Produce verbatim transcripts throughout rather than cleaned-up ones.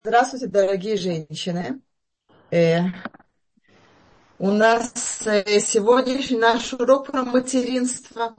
Здравствуйте, дорогие женщины. Э, у нас э, сегодняшний наш урок про материнство.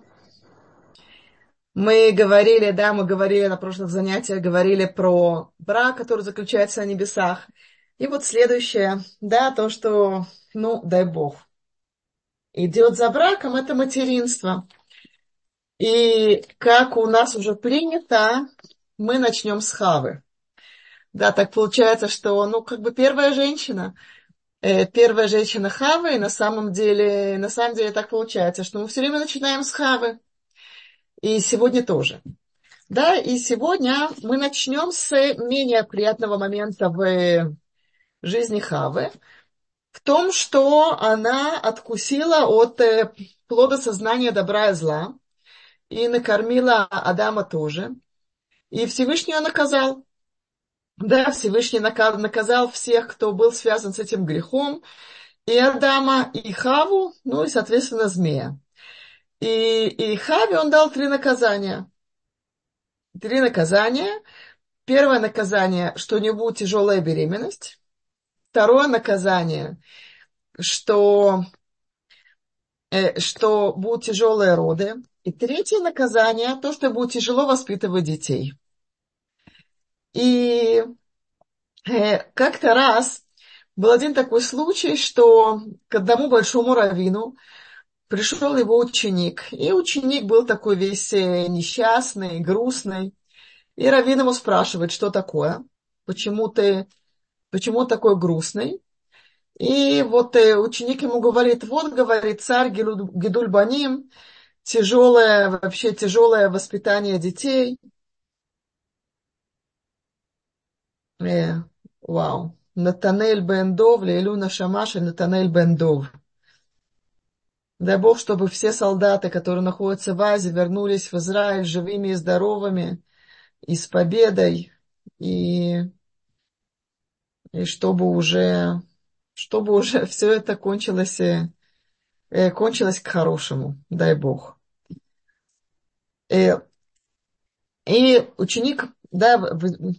Мы говорили, да, мы говорили на прошлых занятиях, говорили про брак, который заключается на небесах. И вот следующее, да, то, что, ну, дай Бог, идет за браком, это материнство. И как у нас уже принято, мы начнем с Хавы. Да, так получается, что, ну, как бы первая женщина, э, первая женщина Хавы, и на самом деле, на самом деле так получается, что мы все время начинаем с Хавы. И сегодня тоже. Да, и сегодня мы начнем с менее приятного момента в жизни Хавы, в том, что она откусила от э, плода сознания добра и зла, и накормила Адама тоже. И Всевышний ее наказал. Да, Всевышний нака- наказал всех, кто был связан с этим грехом, и Адама, и Хаву, ну и, соответственно, змея. И, и Хаве он дал три наказания. Три наказания. Первое наказание, что у него будет тяжелая беременность. Второе наказание, что, э, что будут тяжелые роды. И третье наказание, то, что будет тяжело воспитывать детей. И э, как-то раз был один такой случай, что к одному большому раввину пришел его ученик. И ученик был такой весь э, несчастный, грустный. И раввин ему спрашивает, что такое? Почему ты, почему такой грустный? И вот э, ученик ему говорит, вот, говорит, царь Гилу- Гидульбаним, тяжелое, вообще тяжелое воспитание детей. Э, вау. Натанель бен Дов, Лейлуна Шамаша, Натанель бен Дов. Дай Бог, чтобы все солдаты, которые находятся в Азии, вернулись в Израиль живыми и здоровыми, и с победой, и, и чтобы уже, чтобы уже все это кончилось, э, э, кончилось к хорошему, дай Бог. Э, и ученик, да, в- в-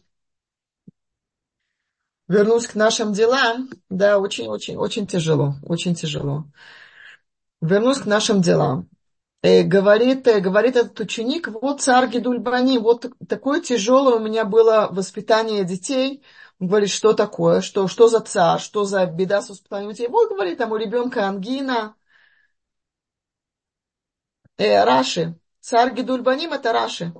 вернусь к нашим делам, да, очень-очень, очень тяжело, очень тяжело. Вернусь к нашим делам. Э, говорит, э, говорит этот ученик, вот царь Гидульбани, вот такое тяжелое у меня было воспитание детей. Он говорит, что такое, что, что за царь, что за беда с воспитанием детей. Вот, говорит, там у ребенка ангина. Э, Раши. Царь Гидульбаним это Раши.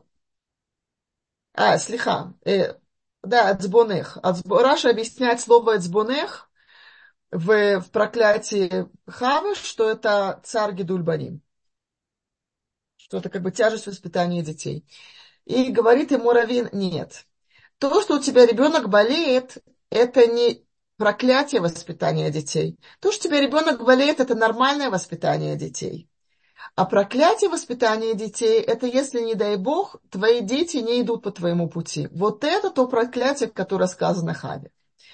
А, слиха. Э, да, Ацбонех. Ацбо- Раши объясняет слово Ацбонех в, в проклятии Хавы, что это царь Гидульбаним. Что это как бы тяжесть воспитания детей. И говорит ему раввин, нет. То, что у тебя ребенок болеет, это не проклятие воспитания детей. То, что у тебя ребенок болеет, это нормальное воспитание детей. А проклятие воспитания детей, это если, не дай Бог, твои дети не идут по твоему пути. Вот это то проклятие, которое сказано Хаве.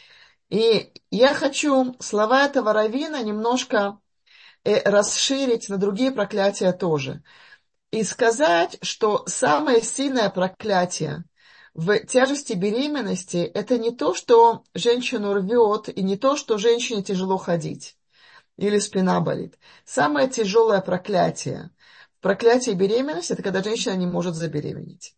И я хочу слова этого раввина немножко э, расширить на другие проклятия тоже. И сказать, что самое сильное проклятие в тяжести беременности – это не то, что женщину рвет, и не то, что женщине тяжело ходить или спина болит. Самое тяжелое проклятие в проклятии беременности – это когда женщина не может забеременеть.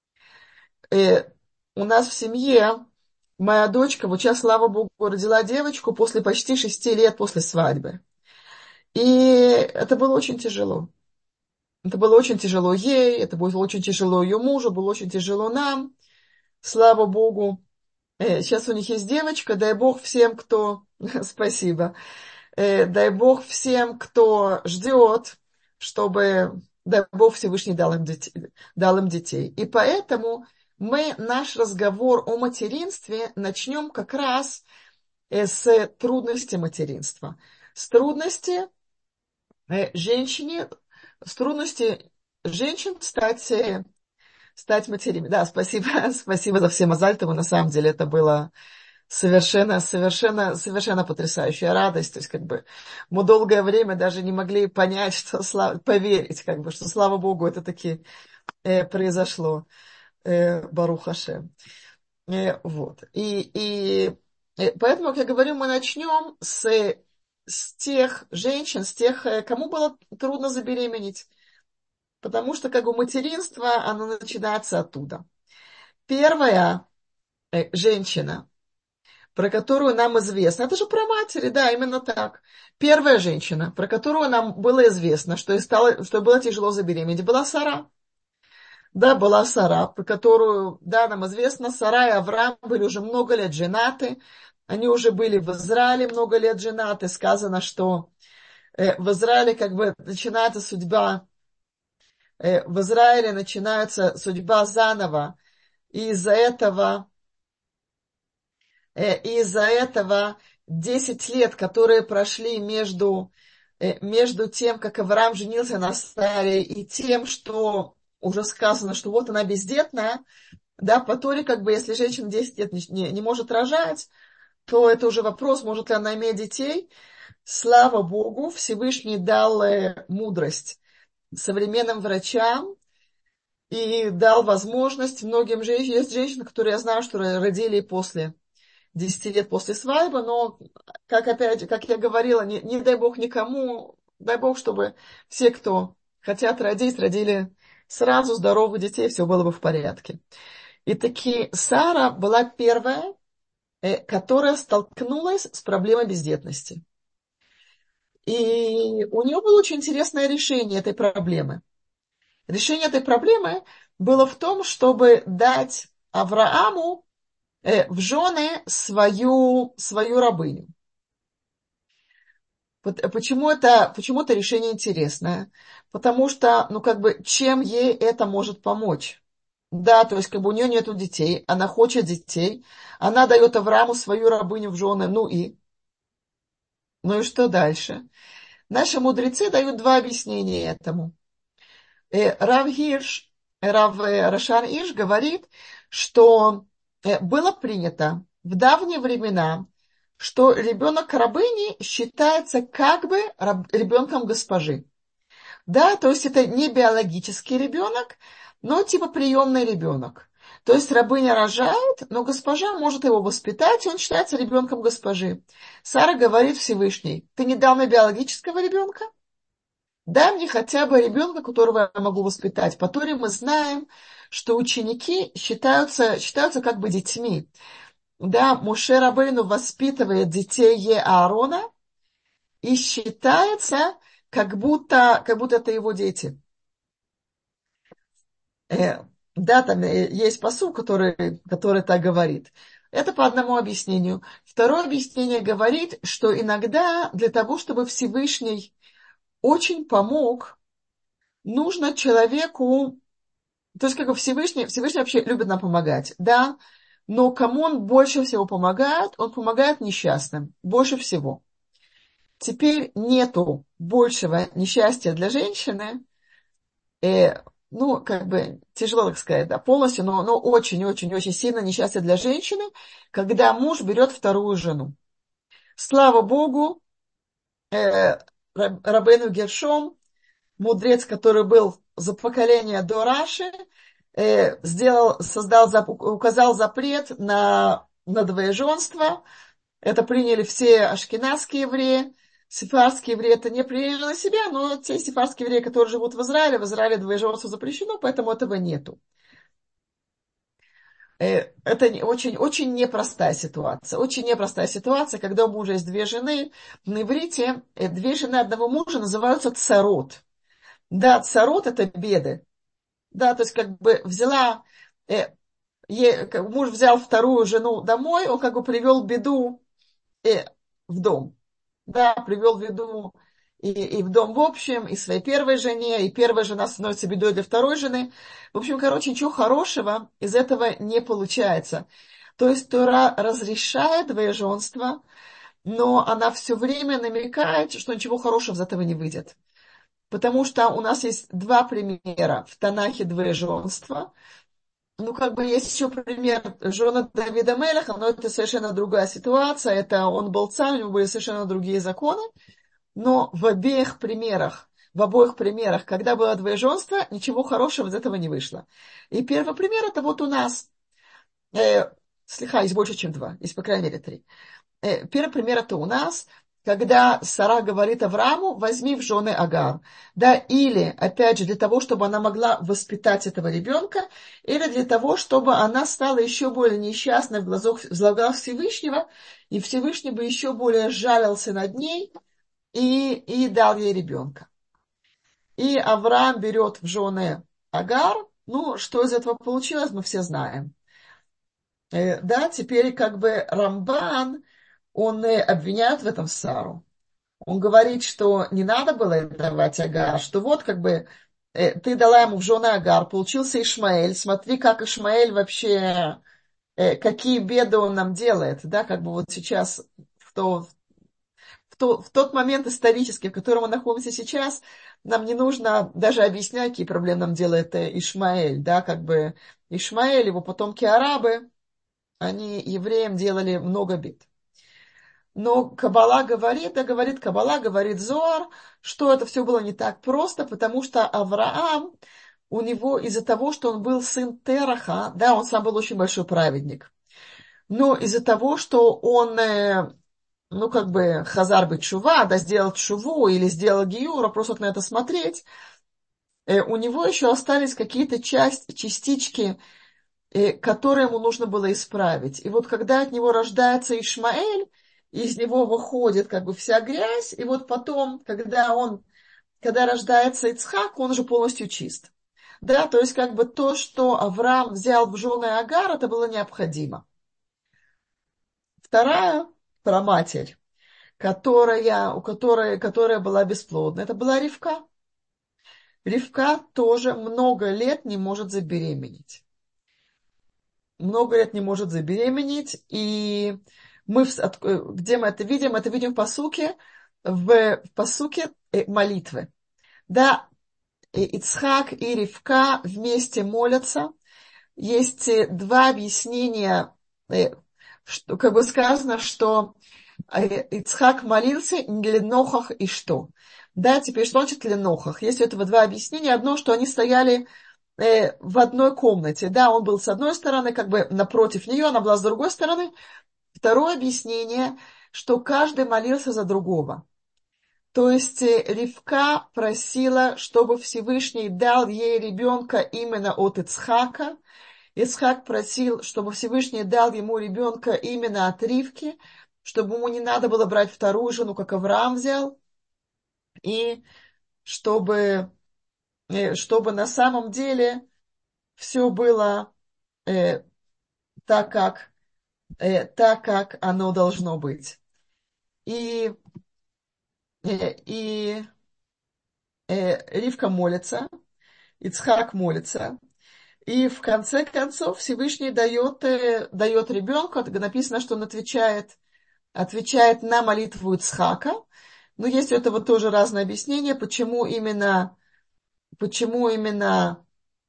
Э, у нас в семье моя дочка, вот сейчас, слава Богу, родила девочку после почти шести лет после свадьбы. И это было очень тяжело. Это было очень тяжело ей, это было очень тяжело ее мужу, было очень тяжело нам. Слава Богу. Э, сейчас у них есть девочка, дай Бог всем, кто... Спасибо. Э, дай Бог всем, кто ждет, чтобы, дай Бог Всевышний дал им, детей, дал им детей. И поэтому мы наш разговор о материнстве начнем как раз э, с трудности материнства. С трудности э, женщине, с трудности женщин стать, э, стать матерями. Да, спасибо, спасибо за все мазальтовы. На самом деле это было совершенно, совершенно, совершенно потрясающая радость. То есть, как бы, мы долгое время даже не могли понять, что, слава, поверить, как бы, что, слава Богу, это таки э, произошло. Э, Барух Хашем. Э, вот. И, и э, поэтому, как я говорю, мы начнем с, с тех женщин, с тех, э, кому было трудно забеременеть. Потому что как бы материнство, оно начинается оттуда. Первая э, женщина, про которую нам известно, это же про матери, да, именно так. Первая женщина, про которую нам было известно, что, ей стало, что было тяжело забеременеть, была Сара. Да, была Сара, про которую, да, нам известно, Сара и Авраам были уже много лет женаты. Они уже были в Израиле много лет женаты. Сказано, что э, в Израиле как бы начинается судьба, э, в Израиле начинается судьба заново. И из-за этого, э, и из-за этого десять лет, которые прошли между, э, между тем, как Авраам женился на Саре, и тем, что уже сказано, что вот она бездетная, да, по Торе, как бы, если женщина десять лет не, не, не может рожать, то это уже вопрос, может ли она иметь детей. Слава Богу, Всевышний дал э, мудрость современным врачам и дал возможность многим женщинам. Есть женщины, которые я знаю, что родили после десяти лет после свадьбы, но, как опять, как я говорила, не, не дай Бог никому, дай Бог, чтобы все, кто хотят родить, родили сразу здоровых детей, все было бы в порядке. И таки Сара была первая, э, которая столкнулась с проблемой бездетности. И у нее было очень интересное решение этой проблемы. Решение этой проблемы было в том, чтобы дать Аврааму э, в жены свою, свою рабыню. Почему это, почему это решение интересное? Потому что, ну, как бы, чем ей это может помочь? Да, то есть, как бы, у нее нету детей, она хочет детей, она дает Аврааму свою рабыню в жены, ну и? Ну и что дальше? Наши мудрецы дают два объяснения этому. Э, Рав Гирш, Рав э, Рашан Иш говорит, что э, было принято в давние времена, что ребенок рабыни считается как бы раб- ребенком госпожи. Да, то есть это не биологический ребенок, но типа приемный ребенок. То есть рабыня рожает, но госпожа может его воспитать, и он считается ребенком госпожи. Сара говорит Всевышней: ты не дал мне биологического ребенка? Дай мне хотя бы ребенка, которого я могу воспитать. По Торе мы знаем, что ученики считаются, считаются как бы детьми. Да, Моше Рабейну воспитывает детей Аарона, и считается, как будто, как будто это его дети. Э, да, там э, есть посыл, который, который так говорит. Это по одному объяснению. Второе объяснение говорит, что иногда для того, чтобы Всевышний очень помог, нужно человеку, то есть как бы Всевышний, Всевышний вообще любит нам помогать, да, но кому он больше всего помогает? Он помогает несчастным, больше всего. Теперь нету большего несчастья для женщины, э, ну, как бы, тяжело так сказать, да, полностью, но, но очень-очень-очень сильно несчастье для женщины, когда муж берет вторую жену. Слава Богу, э, Рабейну Гершом, мудрец, который был за поколение до Раши, э, сделал, создал, указал запрет на, на двоеженство. Это приняли все ашкеназские евреи. Сефардские евреи это не приняли на себя, но те сефардские евреи, которые живут в Израиле, в Израиле двоеженство запрещено, поэтому этого нету. Э, Это очень, очень непростая ситуация. Очень непростая ситуация, когда у мужа есть две жены. На иврите э, две жены одного мужа называются царот. Да, царот это беды. Да, то есть как бы взяла, э, е, как, муж взял вторую жену домой, он как бы привел беду э, в дом. Да, привел беду и, и в дом в общем, и своей первой жене, и первая жена становится бедой для второй жены. В общем, короче, ничего хорошего из этого не получается. То есть Тора разрешает двоеженство, но она все время намекает, что ничего хорошего из этого не выйдет. Потому что у нас есть два примера в Танахе двоеженства. Ну, как бы есть еще пример жены Давида Мелеха, но это совершенно другая ситуация. Это он был царь, у него были совершенно другие законы. Но в обеих примерах, в обоих примерах, когда было двоеженство, ничего хорошего из этого не вышло. И первый пример это вот у нас. Э, Слегка, есть больше, чем два. Есть, по крайней мере, три. Э, первый пример это у нас, когда Сара говорит Аврааму, возьми в жены Агар. Да, или, опять же, для того, чтобы она могла воспитать этого ребенка, или для того, чтобы она стала еще более несчастной в глазах, в глазах Всевышнего, и Всевышний бы еще более жалился над ней и, и дал ей ребенка. И Авраам берет в жены Агар. Ну, что из этого получилось, мы все знаем. Э, да, теперь как бы Рамбан, он э, обвиняет в этом Сару. Он говорит, что не надо было давать Агар, что вот как бы э, ты дала ему в жены Агар, получился Ишмаэль, смотри, как Ишмаэль вообще, э, какие беды он нам делает, да, как бы вот сейчас в, то, в, то, в тот момент исторический, в котором мы находимся сейчас, нам не нужно даже объяснять, какие проблемы нам делает э, Ишмаэль, да, как бы Ишмаэль, его потомки арабы, они евреям делали много бед. Но Каббала говорит, да говорит Каббала, говорит Зоар, что это все было не так просто, потому что Авраам, у него из-за того, что он был сын Тераха, да, он сам был очень большой праведник, но из-за того, что он, э, ну, как бы, хазар быть шува, да, сделал шуву или сделал гиюра, просто на это смотреть, э, у него еще остались какие-то часть, частички, э, которые ему нужно было исправить. И вот когда от него рождается Ишмаэль, из него выходит как бы вся грязь, и вот потом, когда он, когда рождается Ицхак, он уже полностью чист. Да, то есть как бы то, что Авраам взял в жены Агар, это было необходимо. Вторая праматерь, которая, у которой, которая была бесплодна, это была Ривка. Ривка тоже много лет не может забеременеть. Много лет не может забеременеть, и мы, где мы это видим, это видим в пасуке, в пасуке молитвы. Да, Ицхак и Ривка вместе молятся. Есть два объяснения, что, как бы сказано, что Ицхак молился ленохах и что. Да, теперь что значит ленохах? Есть у этого два объяснения. Одно, что они стояли э, в одной комнате. Да, он был с одной стороны, как бы напротив нее, она была с другой стороны. Второе объяснение, что каждый молился за другого. То есть э, Ривка просила, чтобы Всевышний дал ей ребенка именно от Ицхака. Ицхак просил, чтобы Всевышний дал ему ребенка именно от Ривки, чтобы ему не надо было брать вторую жену, как Авраам взял, и чтобы, э, чтобы на самом деле все было э, так, как, э, так, как оно должно быть. И, э, и э, Ривка молится, Ицхак молится, и в конце концов Всевышний дает, э, дает ребенка, написано, что он отвечает, отвечает на молитву Ицхака. Но есть у этого тоже разное объяснение, почему именно, почему именно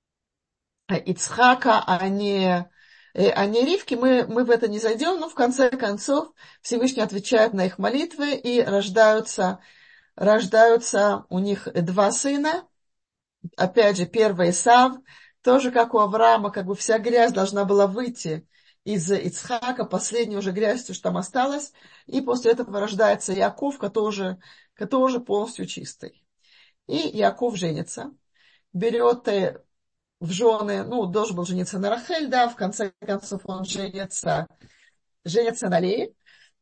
Ицхака, а не, а не Ривки. Мы, мы в это не зайдем, но в конце концов Всевышний отвечает на их молитвы, и рождаются, рождаются у них два сына. Опять же, первый Исав, тоже как у Авраама, как бы вся грязь должна была выйти из Ицхака, последняя уже грязь, что там осталось, и после этого рождается Яков, который уже, который уже полностью чистый. И Яков женится, берет в жены, ну, должен был жениться на Рахель, да, в конце концов он женится, женится на Лее,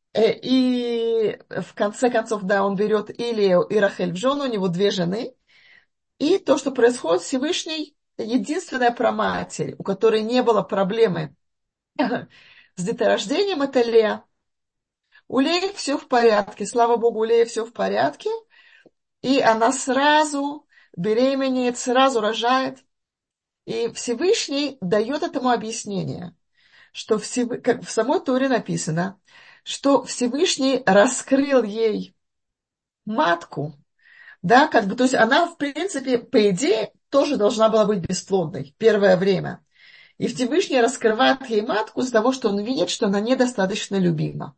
и в конце концов, да, он берет и Лею, и Рахель в жену, у него две жены. И то, что происходит, Всевышний, единственная праматерь, у которой не было проблемы с деторождением, это Лея. У Леи все в порядке, слава Богу, у Леи все в порядке, и она сразу беременеет, сразу рожает. И Всевышний дает этому объяснение, что Всев... как в самой Торе написано, что Всевышний раскрыл ей матку, да, как бы, то есть она, в принципе, по идее, тоже должна была быть бесплодной первое время. И Всевышний раскрывает ей матку из-за того, что он видит, что она недостаточно любима.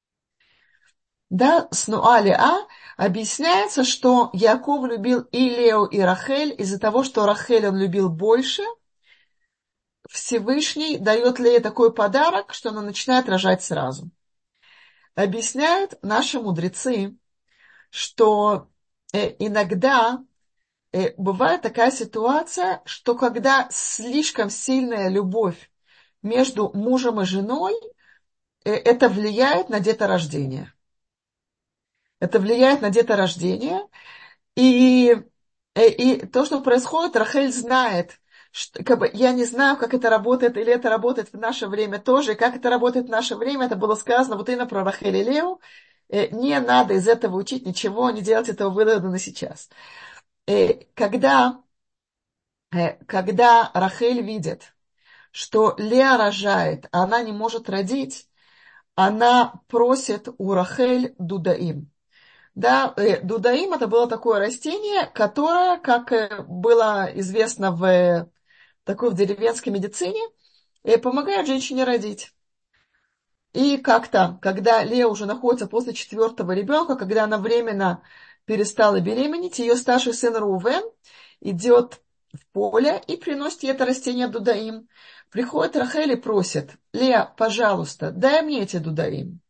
Да, с Нуали А объясняется, что Яков любил и Лео, и Рахель из-за того, что Рахель он любил больше. Всевышний дает Лее такой подарок, что она начинает рожать сразу. Объясняют наши мудрецы, что э, иногда э, бывает такая ситуация, что когда слишком сильная любовь между мужем и женой, э, это влияет на деторождение. Это влияет на деторождение. И, э, и то, что происходит, Рахель знает, что, как бы, я не знаю, как это работает, или это работает в наше время тоже, и как это работает в наше время, это было сказано вот именно про Рахель и Леу. Э, не надо из этого учить ничего, не делать этого вывода на сейчас. Э, когда, э, когда Рахель видит, что Леа рожает, а она не может родить, она просит у Рахель дудаим. Да, э, дудаим это было такое растение, которое, как э, было известно в э, такой в деревенской медицине, э, помогает женщине родить. И как-то, когда Лея уже находится после четвертого ребенка, когда она временно перестала беременеть, ее старший сын Рувен идет в поле и приносит ей это растение дудаим. Приходит Рахель и просит: Лея, пожалуйста, дай мне эти дудаим.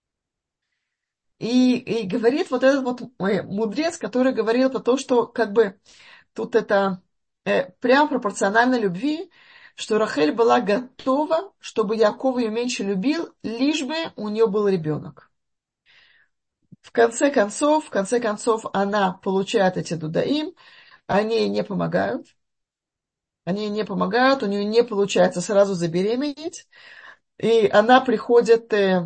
И, и говорит вот этот вот э, мудрец, который говорил про то, что как бы тут это э, прям пропорционально любви, что Рахель была готова, чтобы Яков ее меньше любил, лишь бы у нее был ребенок. В конце концов, в конце концов, она получает эти дудаим, они ей не помогают. Они ей не помогают, у нее не получается сразу забеременеть. И она приходит, э,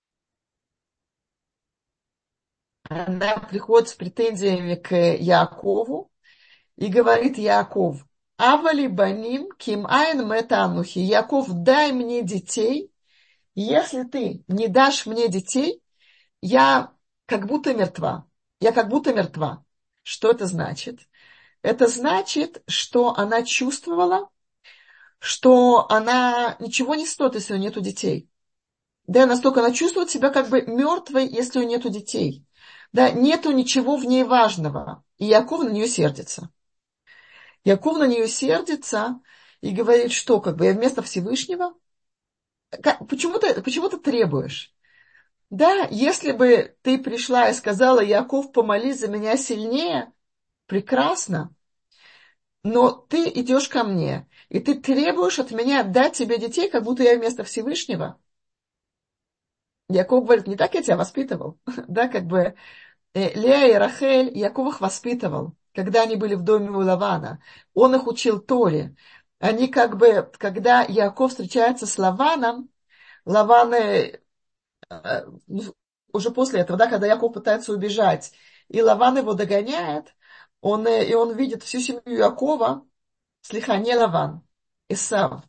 она приходит с претензиями к Якову и говорит: Яков, авали баним ким айн метанухи. Яков, дай мне детей. Если ты не дашь мне детей, я как будто мертва. Я как будто мертва. Что это значит? Это значит, что она чувствовала, что она ничего не стоит, если у нее нет детей. Да, настолько она чувствует себя как бы мертвой, если у нее нет детей. Да, нету ничего в ней важного. И Яков на нее сердится. Яков на нее сердится и говорит, что как бы я вместо Всевышнего? Как, почему ты, почему ты требуешь? Да, если бы ты пришла и сказала: Яков, помолись за меня сильнее, прекрасно. Но ты идешь ко мне, и ты требуешь от меня дать тебе детей, как будто я вместо Всевышнего. Яков говорит: не так я тебя воспитывал. Да, как бы э, Леа и Рахель Яков их воспитывал, когда они были в доме у Лавана. Он их учил Торе. Они как бы, когда Яков встречается с Лаваном, Лаван э, э, уже после этого, да, когда Яков пытается убежать, и Лаван его догоняет, он, э, и он видит всю семью Якова, слиха, не Лаван, Исав.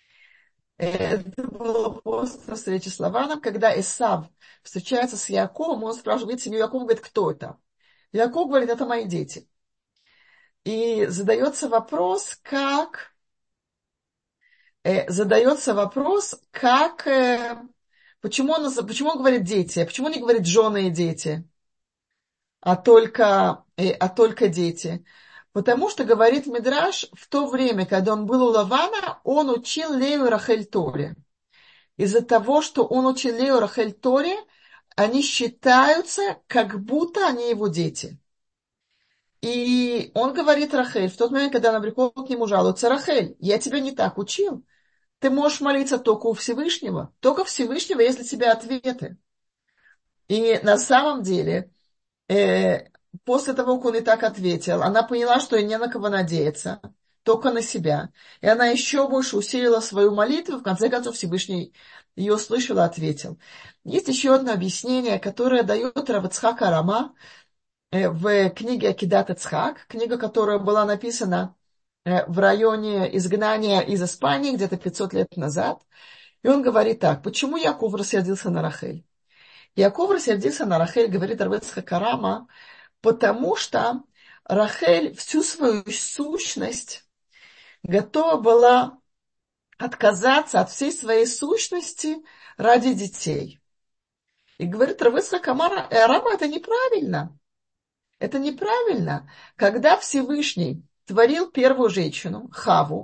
Это было после встречи с Лаваном, когда Исав встречается с Яковом, он спрашивает семью Якова, говорит: кто это? Яков говорит: это мои дети. И задается вопрос, как, э, задается вопрос, как, э, почему он, почему он говорит дети, а почему он не говорит жены и дети, а только, э, а только дети? Потому что, говорит Мидраш, в то время, когда он был у Лавана, он учил Лею и Рахель Торе. Из-за того, что он учил Лею и Рахель Торе, они считаются, как будто они его дети. И он говорит Рахель, в тот момент, когда она приходит к нему жалуется: Рахель, я тебя не так учил. Ты можешь молиться только у Всевышнего. Только Всевышнего есть для тебя ответы. И на самом деле, э, после того, как он и так ответил, она поняла, что ей не на кого надеяться, только на себя. И она еще больше усилила свою молитву. В конце концов, Всевышний ее услышал и ответил. Есть еще одно объяснение, которое дает Рав Ицхак Арама в книге Акидат Ицхак, книга, которая была написана в районе изгнания из Испании где-то пятьсот лет назад. И он говорит так: почему Яков рассердился на Рахель? Яков рассердился на Рахель, говорит Рав Ицхак Арама, потому что Рахель всю свою сущность готова была отказаться от всей своей сущности ради детей. И говорит Рав Ицхак Арама, это неправильно. Это неправильно. Когда Всевышний творил первую женщину, Хаву,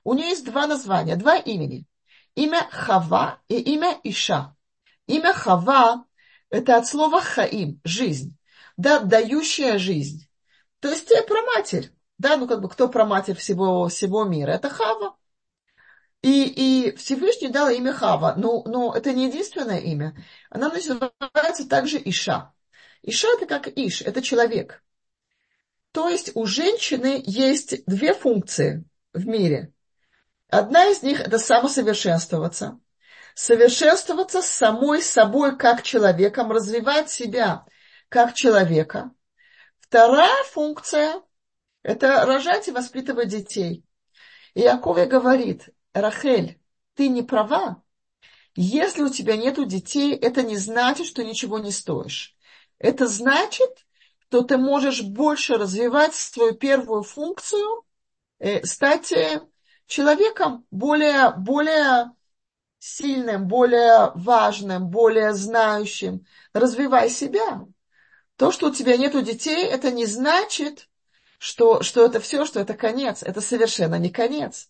У нее есть два названия, два имени. Имя Хава и имя Иша. Имя Хава – это от слова хаим, жизнь, да, дающая жизнь. То есть э, про матерь, да, ну как бы кто про матерь всего, всего мира? Это Хава. И, и Всевышний дал имя Хава, но, но это не единственное имя. Она называется также Иша. Иша – это как Иш, это человек. То есть у женщины есть две функции в мире. Одна из них – это самосовершенствоваться. Совершенствоваться с самой собой как человеком, развивать себя как человека. Вторая функция – это рожать и воспитывать детей. И Яковлев говорит: Рахель, ты не права. Если у тебя нет детей, это не значит, что ничего не стоишь. Это значит, что ты можешь больше развивать свою первую функцию, э, стать э, человеком более, более сильным, более важным, более знающим. Развивай себя. То, что у тебя нет детей, это не значит, что, что это все, что это конец. Это совершенно не конец.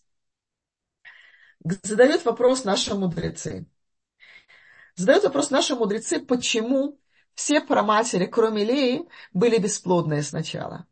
Задают вопрос наши мудрецы. Задают вопрос наши мудрецы, почему все праматери, кроме Леи, были бесплодные сначала.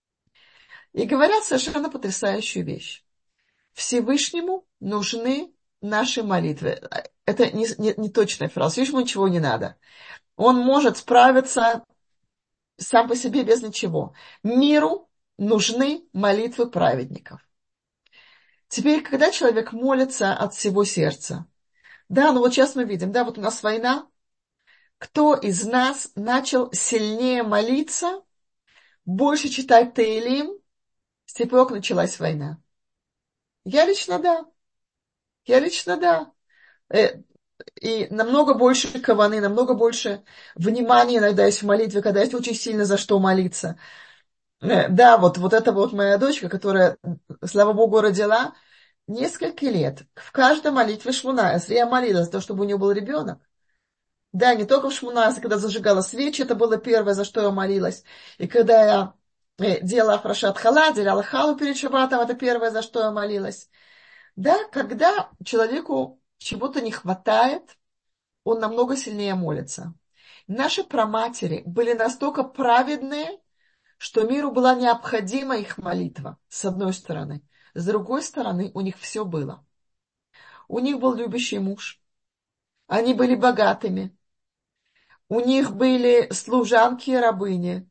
И говорят совершенно потрясающую вещь. Всевышнему нужны наши молитвы. Это не, не, не точная фраза. Всевышнему ничего не надо. Он может справиться сам по себе без ничего. Миру нужны молитвы праведников. Теперь, когда человек молится от всего сердца, да, ну вот сейчас мы видим, да, вот у нас война, кто из нас начал сильнее молиться, больше читать Теилим, с тех пор, как началась война? Я лично да. Я лично да. Э, И намного больше каваны, намного больше внимания иногда есть в молитве, когда есть очень сильно за что молиться. Э, Да, вот, вот это вот моя дочка, которая, слава Богу, родила несколько лет. В каждой молитве Шмуна, если я молилась за то, чтобы у нее был ребенок, да, не только в Шмунасе, когда зажигала свечи, это было первое, за что я молилась. И когда я э, делала Афрашат Хала, делала халу перед Шаббатом, это первое, за что я молилась. Да, когда человеку чего-то не хватает, он намного сильнее молится. Наши праматери были настолько праведные, что миру была необходима их молитва, с одной стороны. С другой стороны, у них все было. У них был любящий муж. Они были богатыми. У них были служанки и рабыни.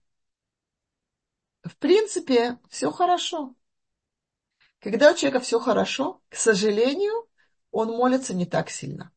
В принципе, все хорошо. Когда у человека все хорошо, к сожалению, он молится не так сильно.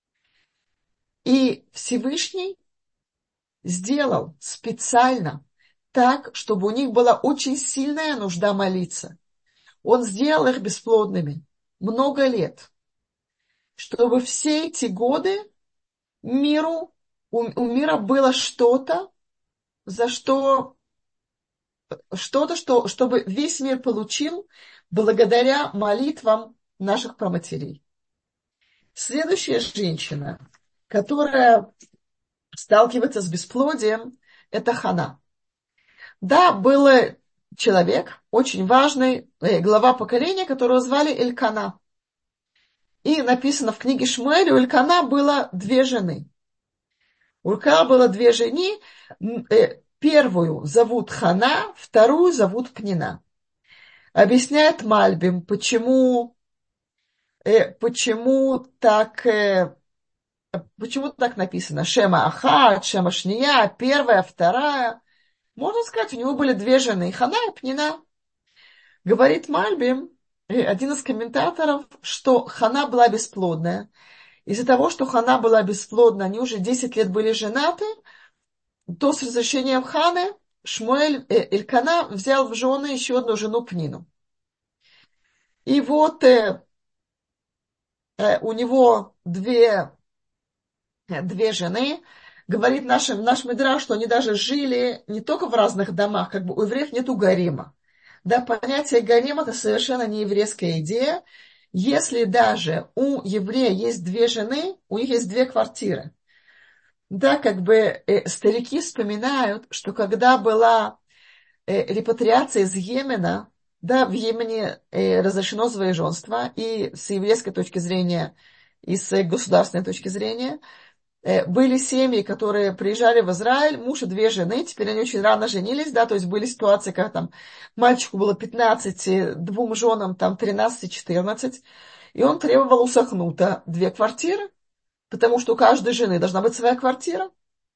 И Всевышний сделал специально так, чтобы у них была очень сильная нужда молиться. Он сделал их бесплодными много лет, чтобы все эти годы миру, у, у мира было что-то, за что, что-то, что, чтобы весь мир получил благодаря молитвам наших праматерей. Следующая женщина, которая сталкивается с бесплодием, это Хана. Да, был человек, очень важный, глава поколения, которого звали Элькана. И написано в книге Шмуэля, у Элькана было две жены. У Элькана было две жены. Первую зовут Хана, вторую зовут Пнина. Объясняет Мальбим, почему, почему так, почему так написано. Шема Ахат, Шема Шния, первая, вторая. Можно сказать, у него были две жены, Хана и Пнина. Говорит Мальбим, один из комментаторов, что Хана была бесплодная. Из-за того, что Хана была бесплодна, они уже десять лет были женаты, то с разрешением Ханы Шмуэль э, Элькана взял в жены еще одну жену Пнину. И вот э, э, у него две, э, две жены. Говорит наш, наш Мидраш, что они даже жили не только в разных домах, как бы у евреев нету гарема. Да, понятие гарема – это совершенно не еврейская идея. Если даже у еврея есть две жены, у них есть две квартиры. Да, как бы э, старики вспоминают, что когда была э, репатриация из Йемена, Да, в Йемене э, разрешено двоеженство, и с еврейской точки зрения, и с государственной точки зрения. Э, были семьи, которые приезжали в Израиль, муж и две жены, теперь они очень рано женились, да, то есть были ситуации, когда там мальчику было пятнадцать, и двум женам там тринадцать и четырнадцать, и он требовал у Сахнута две квартиры, потому что у каждой жены должна быть своя квартира.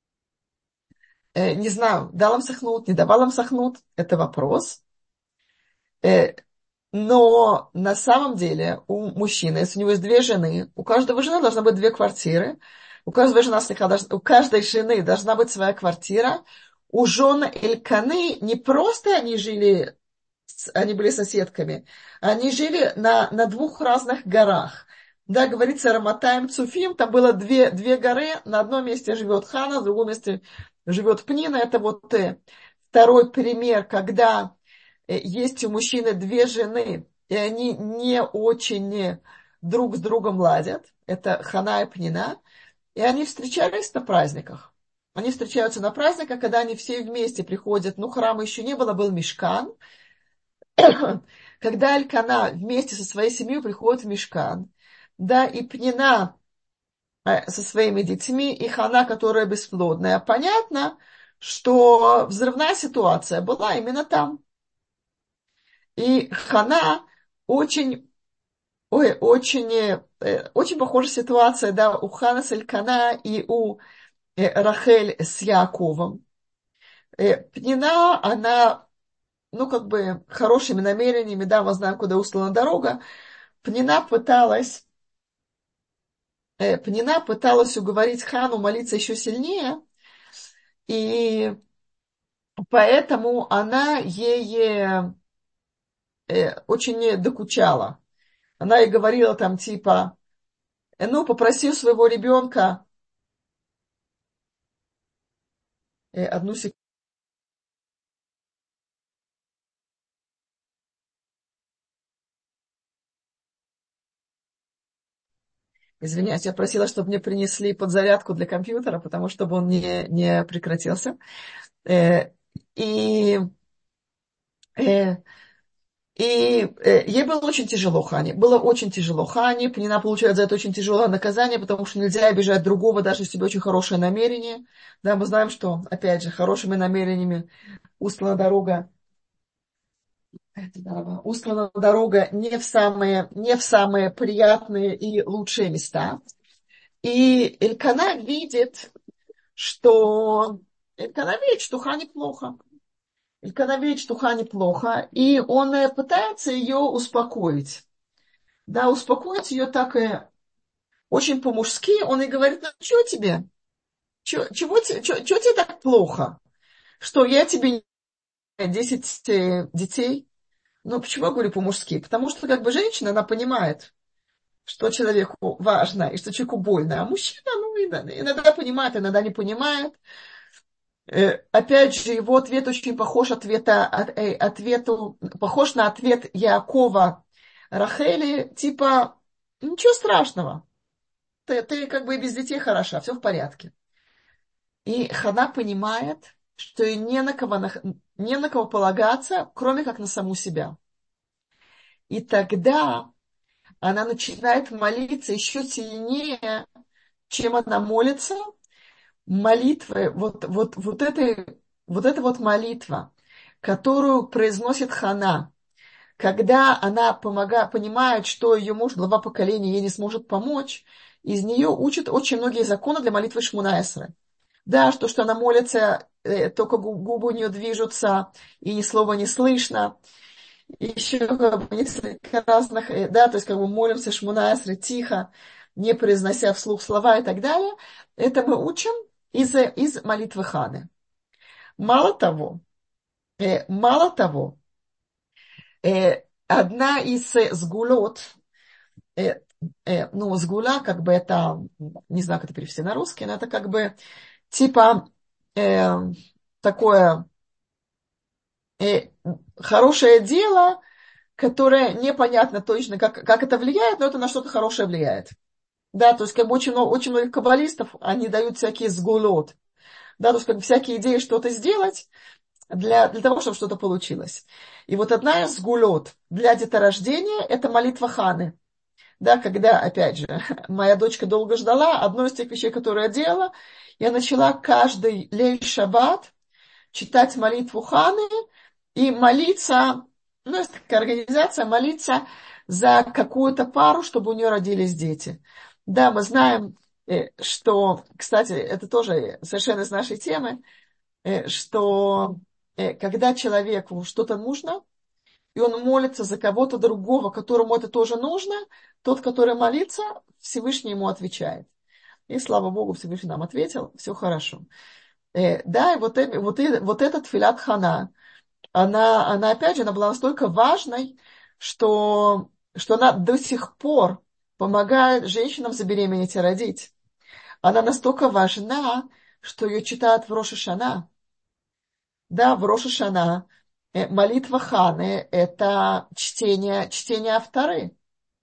Э, не знаю, дал им Сахнут, не давал им Сахнут, это вопрос. Э, Но на самом деле у мужчины, если у него есть две жены, у каждого жены должна быть две квартиры, у каждой жены, у каждой жены должна быть своя квартира. У жен Эльканы не просто они жили, они были соседками, они жили на, на двух разных горах. Да, говорится, Раматаем Цуфим, там было две, две горы, на одном месте живет Хана, в другом месте живет Пнина. Это вот э, второй пример, когда есть у мужчины две жены, и они не очень друг с другом ладят. Это Хана и Пнина. И они встречались на праздниках. Они встречаются на праздниках, когда они все вместе приходят. Ну, храма еще не было, был Мишкан. Когда Элькана вместе со своей семьей приходит в Мишкан, да, и Пнина э, со своими детьми, и Хана, которая бесплодная, понятно, что взрывная ситуация была именно там. И Хана очень, ой, очень, э, очень похожая ситуация, да, у Хана с Элькана и у э, Рахель с Яковом. Э, Пнина, она, ну, как бы, хорошими намерениями, да, мы знаем, куда услана дорога. Пнина пыталась, э, Пнина пыталась уговорить Хану молиться еще сильнее, и поэтому она ей э, очень докучала. Она ей говорила там, типа, э, ну, попроси у своего ребенка, э, одну секунду. Извиняюсь, я просила, чтобы мне принесли подзарядку для компьютера, потому что чтобы он не, не прекратился. Э, и, э, и э, ей было очень тяжело, Хане. Было очень тяжело Хане. Пнина получает за это очень тяжелое наказание, потому что нельзя обижать другого, даже если у тебя очень хорошее намерение. Да, мы знаем, что, опять же, хорошими намерениями устлана дорога. Устлана дорога не в самые, не в самые приятные и лучшие места. И Элькана видит, что Элькана видит, что Хане плохо. Элькана видит, что Хане плохо, и он э, пытается ее успокоить. Да, успокоить ее так и очень по-мужски. Он и говорит, ну что тебе? Чё, чего, те- чё, чё тебе так плохо? Что я тебе десять э, детей? Ну, почему я говорю по-мужски? Потому что как бы женщина, она понимает, что человеку важно и что человеку больно. А мужчина, ну, иногда, иногда понимает, иногда не понимает. Э, Опять же, его ответ очень похож, ответа, от- э, ответу, похож на ответ Яакова Рахели, типа, ничего страшного, ты, ты как бы и без детей хороша, все в порядке. И Хана понимает, что ей не на кого, нах- не на кого полагаться, кроме как на саму себя. И тогда она начинает молиться еще сильнее, чем она молится, молитвы, вот, вот, вот, этой, вот эта вот молитва, которую произносит Хана, когда она помога, понимает, что ее муж, глава поколения, ей не сможет помочь, из нее учат очень многие законы для молитвы Шмуна Эсры. Да, что, что она молится, э, только губы у нее движутся, и ни слова не слышно. Еще как бы несколько разных, э, да, то есть как бы молимся Шмуна Эсры тихо, не произнося вслух слова и так далее. Это мы учим из, из молитвы Ханы. Мало того, э, мало того, э, одна из э, сгулот, э, э, ну, сгула, как бы это, не знаю, как это перевести на русский, но это как бы типа э, такое э, хорошее дело, которое непонятно точно, как, как это влияет, но это на что-то хорошее влияет. Да, то есть как бы очень, много- очень многих каббалистов, они дают всякие сгулот. Да, то есть как бы всякие идеи что-то сделать, для, для того, чтобы что-то получилось. И вот одна из гулет для деторождения – это молитва Ханы. Да, когда, опять же, моя дочка долго ждала, одно из тех вещей, которые я делала, я начала каждый лей шаббат читать молитву Ханы и молиться, ну, есть такая организация, молиться за какую-то пару, чтобы у нее родились дети. Да, мы знаем, э, что, кстати, это тоже совершенно из нашей темы, э, что э, когда человеку что-то нужно, и он молится за кого-то другого, которому это тоже нужно, тот, который молится, Всевышний ему отвечает. И слава Богу, Всевышний нам ответил, все хорошо. Э, да, и вот, э- вот, и- вот этот филят хана, она, она, опять же, она была настолько важной, что, что она до сих пор помогает женщинам забеременеть и родить. Она настолько важна, что ее читают в Рош ха-Шана. Да, в Рош ха-Шана э, молитва Ханы – это чтение, чтение авторы.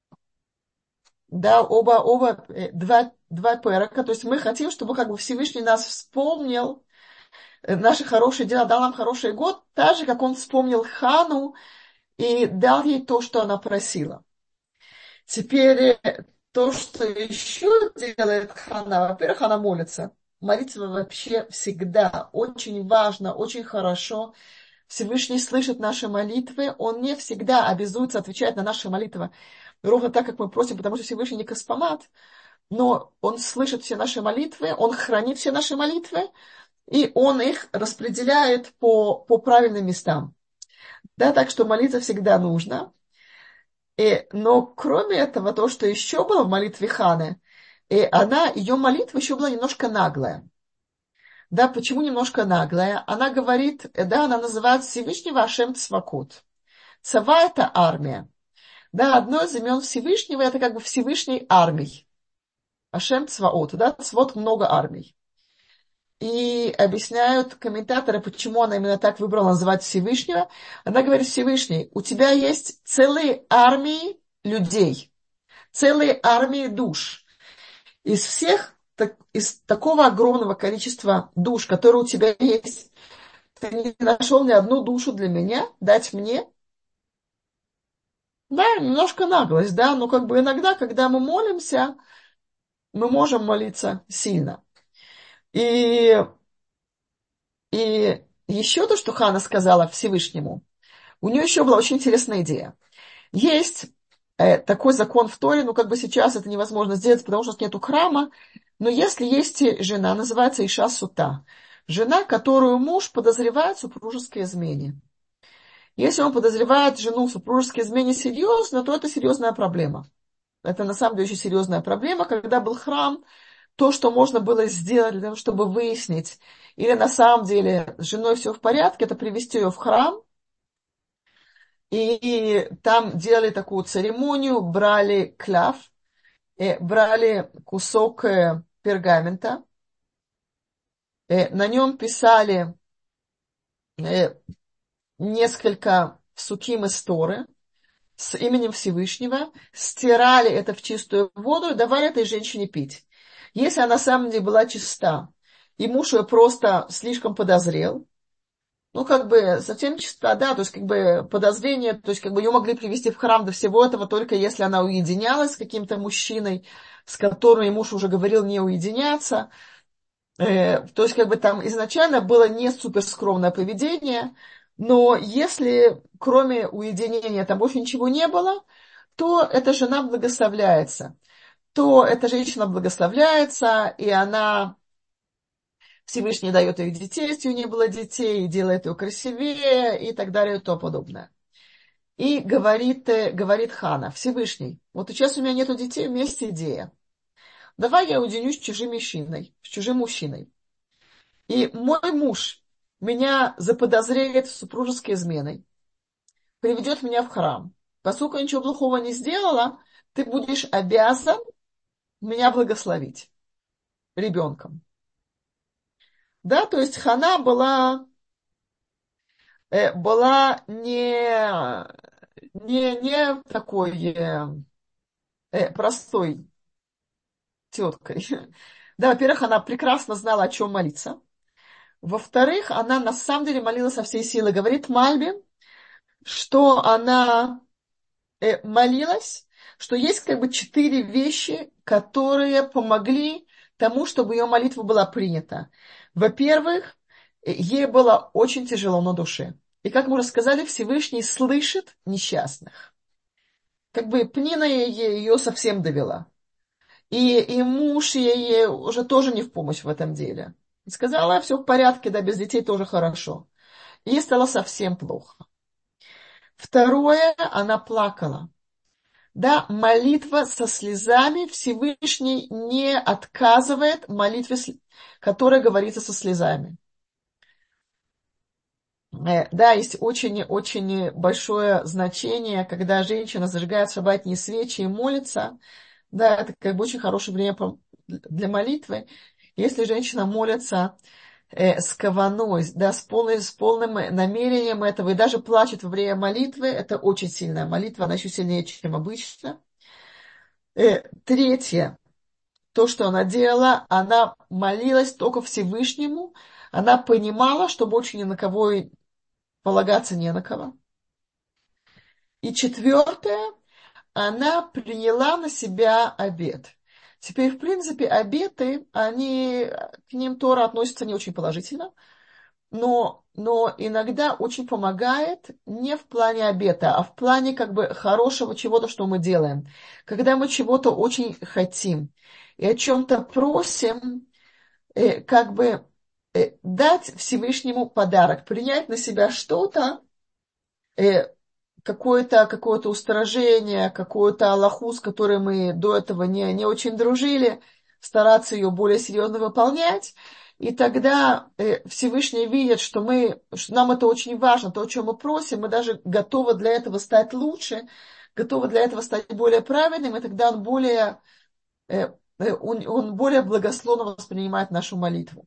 Да, оба, оба, э, два, два перека. То есть мы хотим, чтобы как бы Всевышний нас вспомнил, э, наши хорошие дела, дал нам хороший год, так же, как он вспомнил Хану и дал ей то, что она просила. Теперь э, то, что еще делает Хана, во-первых, она молится. Молитва вообще всегда очень важно, очень хорошо. Всевышний слышит наши молитвы, он не всегда обязуется отвечать на наши молитвы ровно так, как мы просим, потому что Всевышний не космомат, но он слышит все наши молитвы, он хранит все наши молитвы, и он их распределяет по, по правильным местам. Да, так что молиться всегда нужно. И, но кроме этого, то, что еще было в молитве Ханы, и она, ее молитва еще была немножко наглая. Да, почему немножко наглая? Она говорит, да, она называет Всевышнего Ашем Цвакот. Цава – это армия. Да, одно из имен Всевышнего – это как бы Всевышней армией. Ашем Цваот, да, Цвот – много армий. И объясняют комментаторы, почему она именно так выбрала называть Всевышнего. Она говорит: Всевышний, у тебя есть целые армии людей, целые армии душ. Из всех, так, из такого огромного количества душ, которые у тебя есть, ты не нашел ни одну душу для меня, дать мне? Да, немножко наглость, да, но как бы иногда, когда мы молимся, мы можем молиться сильно. И, и еще то, что Хана сказала Всевышнему, у нее еще была очень интересная идея. Есть э, такой закон в Торе, ну как бы сейчас это невозможно сделать, потому что нету храма, но если есть жена, называется Иша Сута, жена, которую муж подозревает в супружеской измене. Если он подозревает жену в супружеской измене серьезно, то это серьезная проблема. Это на самом деле очень серьезная проблема. Когда был храм, то, что можно было сделать для того, чтобы выяснить, или на самом деле с женой все в порядке, это привести ее в храм, и там делали такую церемонию, брали кляв, э, брали кусок э, пергамента, э, на нем писали э, несколько псуким из Торы с именем Всевышнего, стирали это в чистую воду и давали этой женщине пить. Если она на самом деле была чиста, и муж ее просто слишком подозрел, ну, как бы, совсем чиста, да, то есть, как бы, подозрение, то есть, как бы, ее могли привести в храм до всего этого, только если она уединялась с каким-то мужчиной, с которым муж уже говорил не уединяться. Э, то есть, как бы, там изначально было не суперскромное поведение, но если кроме уединения там больше ничего не было, то эта жена благословляется. То эта женщина благословляется, и она Всевышний дает их детей, если у нее было детей, и делает ее красивее, и так далее, и тому подобное. И говорит, э, говорит Хана: Всевышний, вот сейчас у меня нету детей, у меня есть идея. Давай я уединюсь с чужим мужчиной, с чужим мужчиной. И мой муж меня заподозреет в супружеской изменой, приведет меня в храм. Поскольку я ничего плохого не сделала, ты будешь обязан меня благословить ребенком. Да, то есть Хана была э, была не, не, не такой э, э, простой теткой. Да, во-первых, она прекрасно знала, о чем молиться. Во-вторых, она на самом деле молилась со всей силы. Говорит Мальбим, что она э, молилась, что есть как бы четыре вещи, которые помогли тому, чтобы ее молитва была принята. Во-первых, э, ей было очень тяжело на душе. И, как мы уже сказали, Всевышний слышит несчастных. Как бы Пнина ее, ее совсем довела. И, и муж ей уже тоже не в помощь в этом деле. И сказала, все в порядке, да, без детей тоже хорошо. Ей стало совсем плохо. Второе, она плакала. Да, молитва со слезами Всевышний не отказывает молитве, которая говорится со слезами. Э, Да, есть очень-очень большое значение, когда женщина зажигает шаббатные свечи и молится. Да, это как бы очень хорошее время для молитвы. Если женщина молится э, с каваной, да, с, полной, с полным намерением этого, и даже плачет во время молитвы, это очень сильная молитва, она еще сильнее, чем обычно. Э, третье, то, что она делала, она молилась только Всевышнему, она понимала, что больше ни на кого и полагаться не на кого. И четвертое, она приняла на себя обет. Теперь, в принципе, обеты, они, к ним Тора относится не очень положительно, но, но иногда очень помогает не в плане обета, а в плане как бы хорошего чего-то, что мы делаем. Когда мы чего-то очень хотим и о чем-то просим, э, как бы э, дать Всевышнему подарок, принять на себя что-то, э, какое-то какое устражение, какую-то алаху, с которой мы до этого не, не очень дружили, стараться ее более серьезно выполнять. И тогда э, Всевышний видит, что, мы, что нам это очень важно, то, о чем мы просим, мы даже готовы для этого стать лучше, готовы для этого стать более правильным, и тогда он более, э, э, он, он более благословно воспринимает нашу молитву.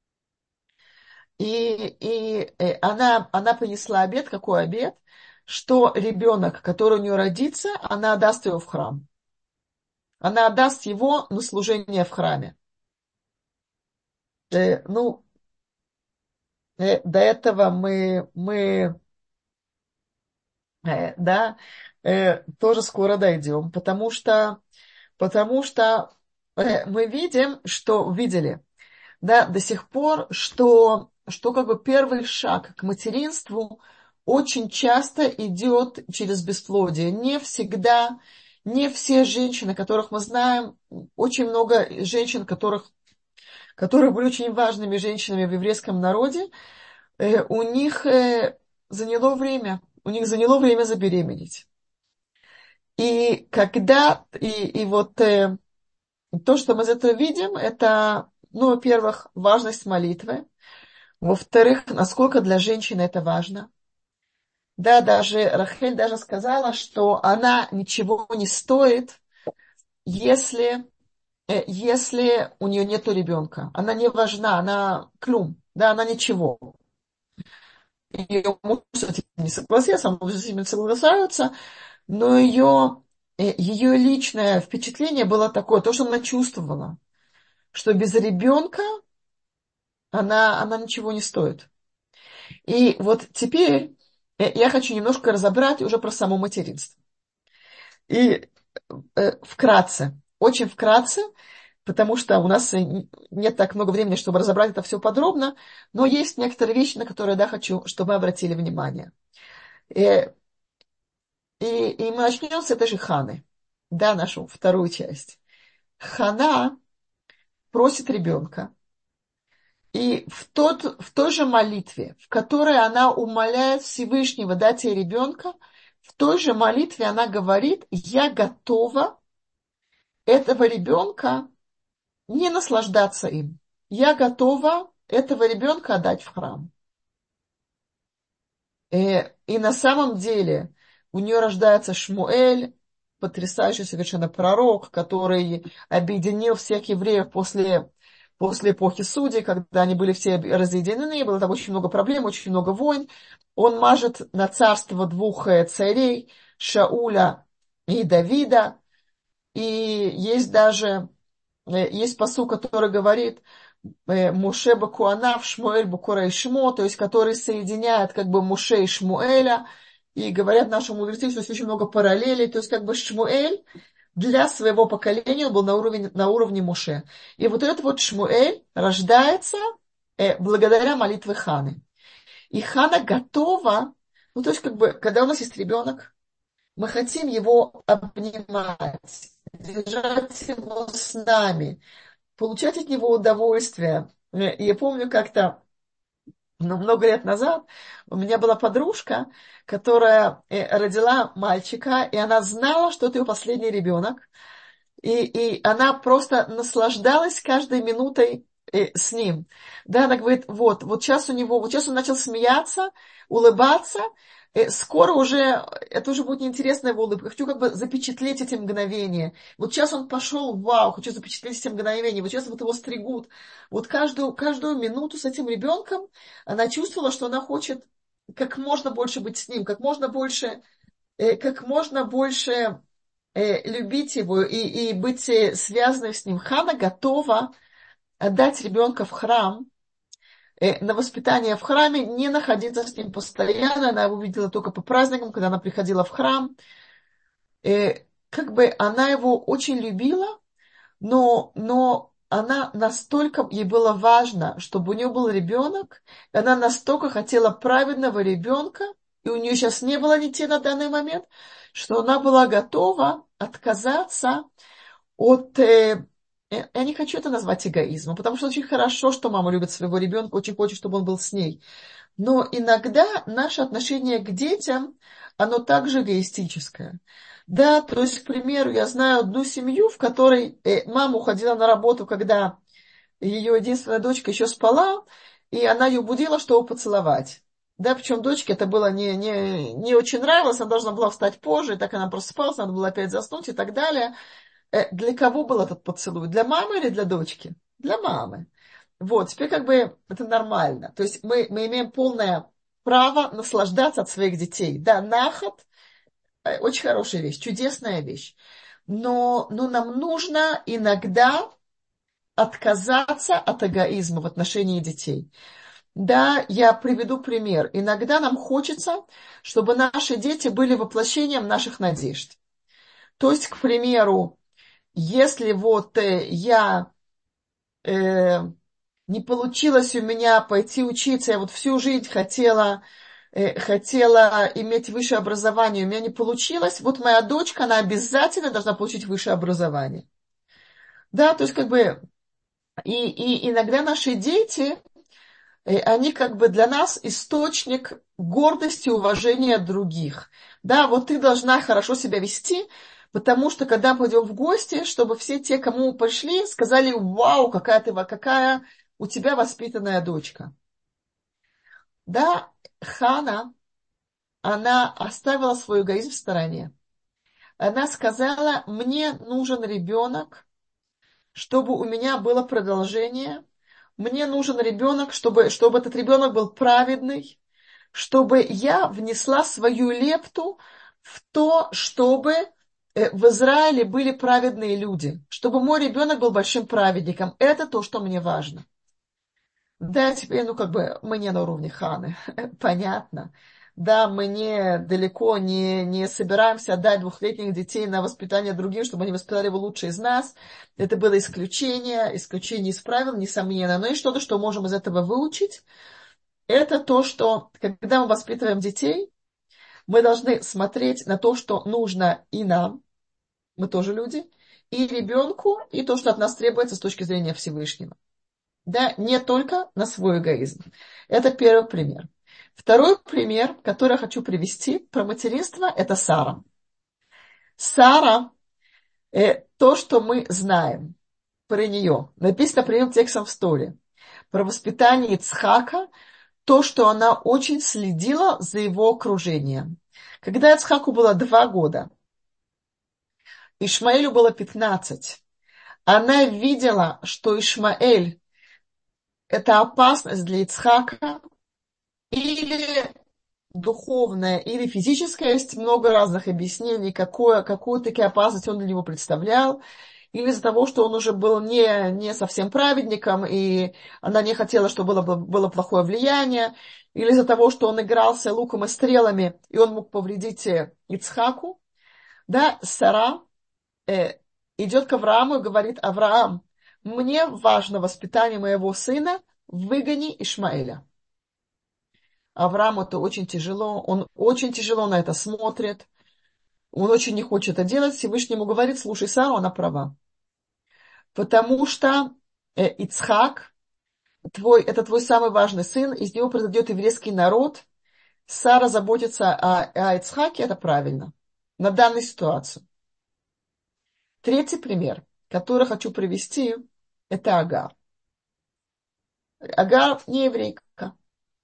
И, и э, она, она принесла обет, какой обет? Что ребенок, который у нее родится, она отдаст его в храм. Она отдаст его на служение в храме. Э, ну, э, до этого мы, мы э, да, э, тоже скоро дойдем, потому что, потому что э, мы видим, что видели, да, до сих пор, что, что как бы первый шаг к материнству очень часто идет через бесплодие. Не всегда, не все женщины, которых мы знаем, очень много женщин, которых, которые были очень важными женщинами в еврейском народе, э, у них э, заняло время, у них заняло время забеременеть. И когда, и, и вот э, то, что мы из этого видим, это, ну, во-первых, важность молитвы. Во-вторых, насколько для женщины это важно. Да, даже Рахель даже сказала, что она ничего не стоит, если, э, если у нее нет ребенка. Она не важна, она клюм, да, она ничего. Ее муж с этим не согласился, он с этим не соглашаются, но ее, э, ее личное впечатление было такое, то, что она чувствовала, что без ребенка она, она ничего не стоит. И вот теперь э, я хочу немножко разобрать уже про само материнство. И э, вкратце, очень вкратце, потому что у нас нет так много времени, чтобы разобрать это все подробно, но есть некоторые вещи, на которые я хочу, чтобы вы обратили внимание. И, и, и мы начнем с этой же Ханы, да, нашу вторую часть. Хана просит ребенка. И в, тот, в той же молитве, в которой она умоляет Всевышнего дать ей ребенка, в той же молитве она говорит: я готова этого ребенка не наслаждаться им. Я готова этого ребенка отдать в храм. И, и на самом деле у нее рождается Шмуэль, потрясающий совершенно пророк, который объединил всех евреев после, после эпохи судей, когда они были все разъединены, было там очень много проблем, очень много войн. Он мажет на царство двух царей, Шауля и Давида. И есть даже, есть пасук, который говорит: э, Моше Бакуанав, Шмуэль Бакура и Шмо, то есть который соединяет как бы Моше и Шмуэля. И говорят наши мудрецы, что есть очень много параллелей. То есть как бы Шмуэль для своего поколения был на уровне, на уровне Моше. И вот этот вот Шмуэль рождается э, благодаря молитве Ханы. И Хана готова, ну то есть как бы, когда у нас есть ребенок, мы хотим его обнимать, держать его с нами, получать от него удовольствие. Э, И я помню как-то, ну, много лет назад у меня была подружка, которая э, родила мальчика, и она знала, что это ее последний ребенок. И, и она просто наслаждалась каждой минутой э, с ним. Да, она говорит, вот, вот сейчас у него, вот сейчас он начал смеяться, улыбаться, э, скоро уже, это уже будет неинтересная его улыбка. Хочу как бы запечатлеть эти мгновения. Вот сейчас он пошел, вау, хочу запечатлеть эти мгновения. Вот сейчас вот его стригут. Вот каждую, каждую минуту с этим ребенком она чувствовала, что она хочет как можно больше быть с ним, как можно больше, э, как можно больше э, любить его и, и быть э, связанной с ним. Хана готова отдать ребенка в храм, э, на воспитание в храме, не находиться с ним постоянно. Она его видела только по праздникам, когда она приходила в храм. Э, как бы она его очень любила, но, но она настолько, ей было важно, чтобы у нее был ребенок, и она настолько хотела праведного ребенка, и у нее сейчас не было детей на данный момент, что она была готова отказаться от... э, э, я не хочу это назвать эгоизмом, потому что очень хорошо, что мама любит своего ребенка, очень хочет, чтобы он был с ней. Но иногда наше отношение к детям, оно также эгоистическое. Да, то есть, к примеру, я знаю одну семью, в которой э, мама уходила на работу, когда ее единственная дочка еще спала, и она ее будила, чтобы поцеловать. Да, причем дочке это было не, не, не очень нравилось, она должна была встать позже, и так она просыпалась, надо было опять заснуть и так далее. Э, Для кого был этот поцелуй? Для мамы или для дочки? Для мамы. Вот, теперь как бы это нормально. То есть мы, мы имеем полное право наслаждаться от своих детей. Да, нахот э, очень хорошая вещь, чудесная вещь. Но, но нам нужно иногда отказаться от эгоизма в отношении детей. Да, я приведу пример. Иногда нам хочется, чтобы наши дети были воплощением наших надежд. То есть, к примеру, если вот э, я э, не получилось у меня пойти учиться, я вот всю жизнь хотела, э, хотела иметь высшее образование, у меня не получилось, вот моя дочка, она обязательно должна получить высшее образование. Да, то есть как бы, и, и иногда наши дети, э, они как бы для нас источник гордости и уважения других. Да, вот ты должна хорошо себя вести, потому что когда мы пойдем в гости, чтобы все те, кому мы пришли, сказали, вау, какая ты, какая у тебя воспитанная дочка. Да, Хана, она оставила свой эгоизм в стороне. Она сказала, мне нужен ребенок, чтобы у меня было продолжение. Мне нужен ребенок, чтобы, чтобы этот ребенок был праведный, чтобы я внесла свою лепту в то, чтобы э, в Израиле были праведные люди, чтобы мой ребенок был большим праведником. Это то, что мне важно. Да, теперь, ну, как бы, мы не на уровне Ханы, понятно. Да, мы не далеко не, не собираемся отдать двухлетних детей на воспитание другим, чтобы они воспитали его лучше из нас. Это было исключение, исключение из правил, несомненно. Но и что-то, что можем из этого выучить, это то, что, когда мы воспитываем детей, мы должны смотреть на то, что нужно и нам, мы тоже люди, и ребенку, и то, что от нас требуется с точки зрения Всевышнего. Да, не только на свой эгоизм. Это первый пример. Второй пример, который я хочу привести про материнство, это Сара. Сара, э, то, что мы знаем про нее, написано прямым текстом в Торе, про воспитание Ицхака, то, что она очень следила за его окружением. Когда Ицхаку было два года, Ишмаэлю было пятнадцать, она видела, что Ишмаэль – это опасность для Ицхака, или духовная, или физическая. Есть много разных объяснений, какую, какую таки опасность он для него представлял. или из-за того, что он уже был не, не совсем праведником, и она не хотела, чтобы было, было плохое влияние, или из-за того, что он игрался луком и стрелами, и он мог повредить э, Ицхаку, да, Сара э, идет к Аврааму и говорит: Авраам, мне важно воспитание моего сына, выгони Ишмаэля. Аврааму это очень тяжело, он очень тяжело на это смотрит, он очень не хочет это делать. Всевышний ему говорит: слушай, Сару, она права. Потому что э, Ицхак, твой, это твой самый важный сын, из него произойдет еврейский народ. Сара заботится о, о Ицхаке, это правильно. На данную ситуацию. Третий пример, который хочу привести, это Агар. Агар не еврейка.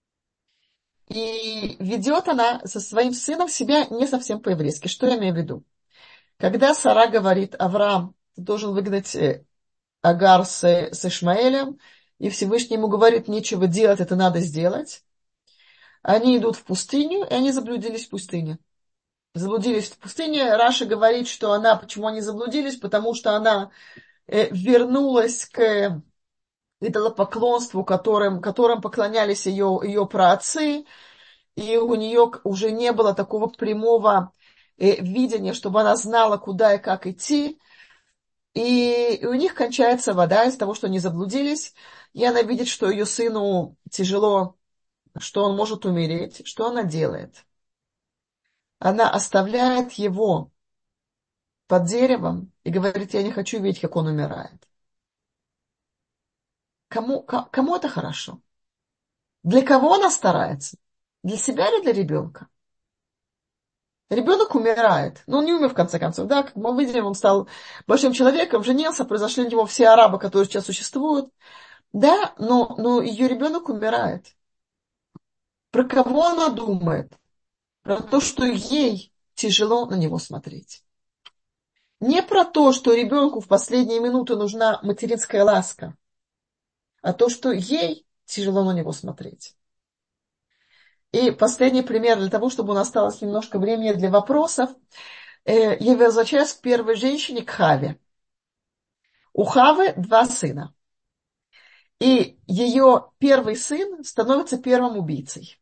И ведет она со своим сыном себя не совсем по-еврейски. Что я имею в виду? Когда Сара говорит: Авраам, ты должен выгнать Агар с, с Ишмаэлем, и Всевышний ему говорит: нечего делать, это надо сделать. Они идут в пустыню, и они заблудились в пустыне. Заблудились в пустыне. Раша говорит, что она, почему они заблудились, потому что она э, вернулась к идолопоклонству, которым, которым поклонялись ее, ее праотцы, и у нее уже не было такого прямого э, видения, чтобы она знала, куда и как идти. И, и у них кончается вода из-за того, что они заблудились, и она видит, что ее сыну тяжело, что он может умереть. Что она делает? Она оставляет его под деревом и говорит: я не хочу видеть, как он умирает. Кому, кому это хорошо? Для кого она старается? Для себя или для ребенка? Ребенок умирает. Но он не умер, в конце концов. Да, как мы видим, он стал большим человеком, женился, произошли у него все арабы, которые сейчас существуют. Да, но, но ее ребенок умирает. Про кого она думает? Про то, что ей тяжело на него смотреть. Не про то, что ребенку в последние минуты нужна материнская ласка, а то, что ей тяжело на него смотреть. И последний пример для того, чтобы у нас осталось немножко времени для вопросов. Я возвращаюсь к первой женщине, к Хаве. У Хавы два сына. И ее первый сын становится первым убийцей.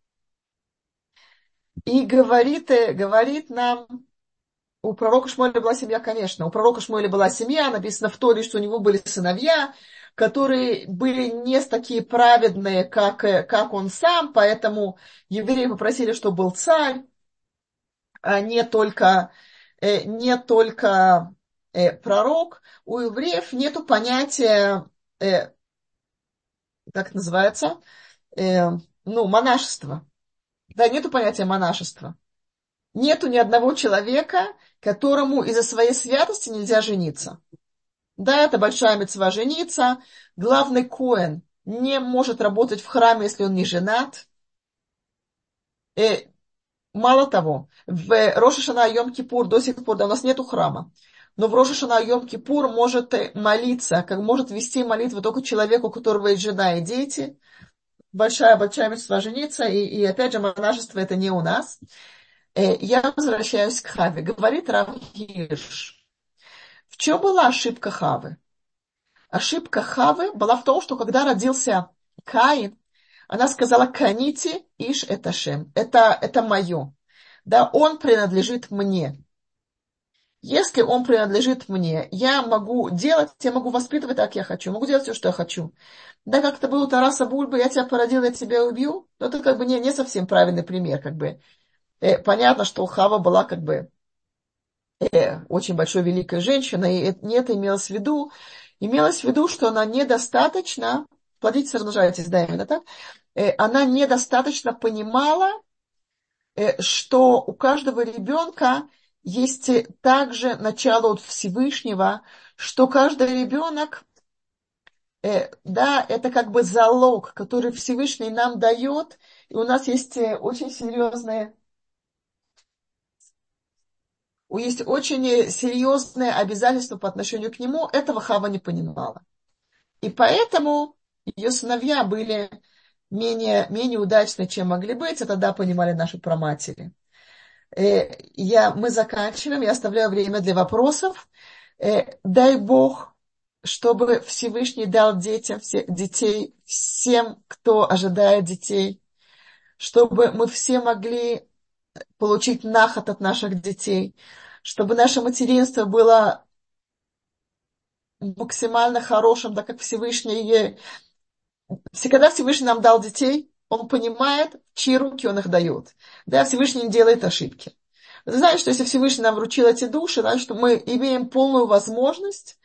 И говорит, говорит нам, у пророка Шмуэля была семья, конечно. У пророка Шмуэля была семья, написано в Торе, что у него были сыновья, которые были не такие праведные, как, как он сам, поэтому евреи попросили, чтобы был царь, а не только, не только пророк. У евреев нет понятия, как называется, ну, монашества. Да, нету понятия монашества. Нету ни одного человека, которому из-за своей святости нельзя жениться. Да, это большая мицва жениться. Главный коэн не может работать в храме, если он не женат. И мало того, в Рош ха-Шана Йом-Кипур до сих пор, да, у нас нету храма, но в Рош ха-Шана Йом-Кипур может молиться, как может вести молитву только человеку, у которого есть жена и дети. Большая-большая мицва жениться. И, и опять же, монашество это не у нас. Я возвращаюсь к Хаве. Говорит Рав Хирш. В чем была ошибка Хавы? Ошибка Хавы была в том, что когда родился Каин, она сказала: «Каните иш это шем». Это, это мое. Да, он принадлежит мне. Если он принадлежит мне, я могу делать, я могу воспитывать так, как я хочу. Могу делать все, что я хочу. Да, как это было у Тараса Бульбы: я тебя породила, я тебя убью. Но это как бы не, не совсем правильный пример. Как бы. Э, понятно, что Хава была как бы э, очень большой, великой женщиной, и не это имелось в виду. Имелось в виду, что она недостаточно, плодитесь, размножаетесь, да, именно так, э, она недостаточно понимала, э, что у каждого ребенка есть также начало от Всевышнего, что каждый ребенок, э, да, это как бы залог, который Всевышний нам дает, и у нас есть э, очень серьезные есть очень серьезное обязательство по отношению к нему. Этого Хава не понимала. И поэтому ее сыновья были менее, менее удачны, чем могли быть. Это да, понимали наши праматери. Я, мы заканчиваем. Я оставляю время для вопросов. Э, дай Бог, чтобы Всевышний дал детям, все, детей, всем, кто ожидает детей, чтобы мы все могли получить нахот от наших детей, чтобы наше материнство было максимально хорошим, так как Всевышний, всегда Всевышний нам дал детей, он понимает, в чьи руки он их дает. Да, Всевышний не делает ошибки. Вы знаете, что если Всевышний нам вручил эти души, значит, мы имеем полную возможность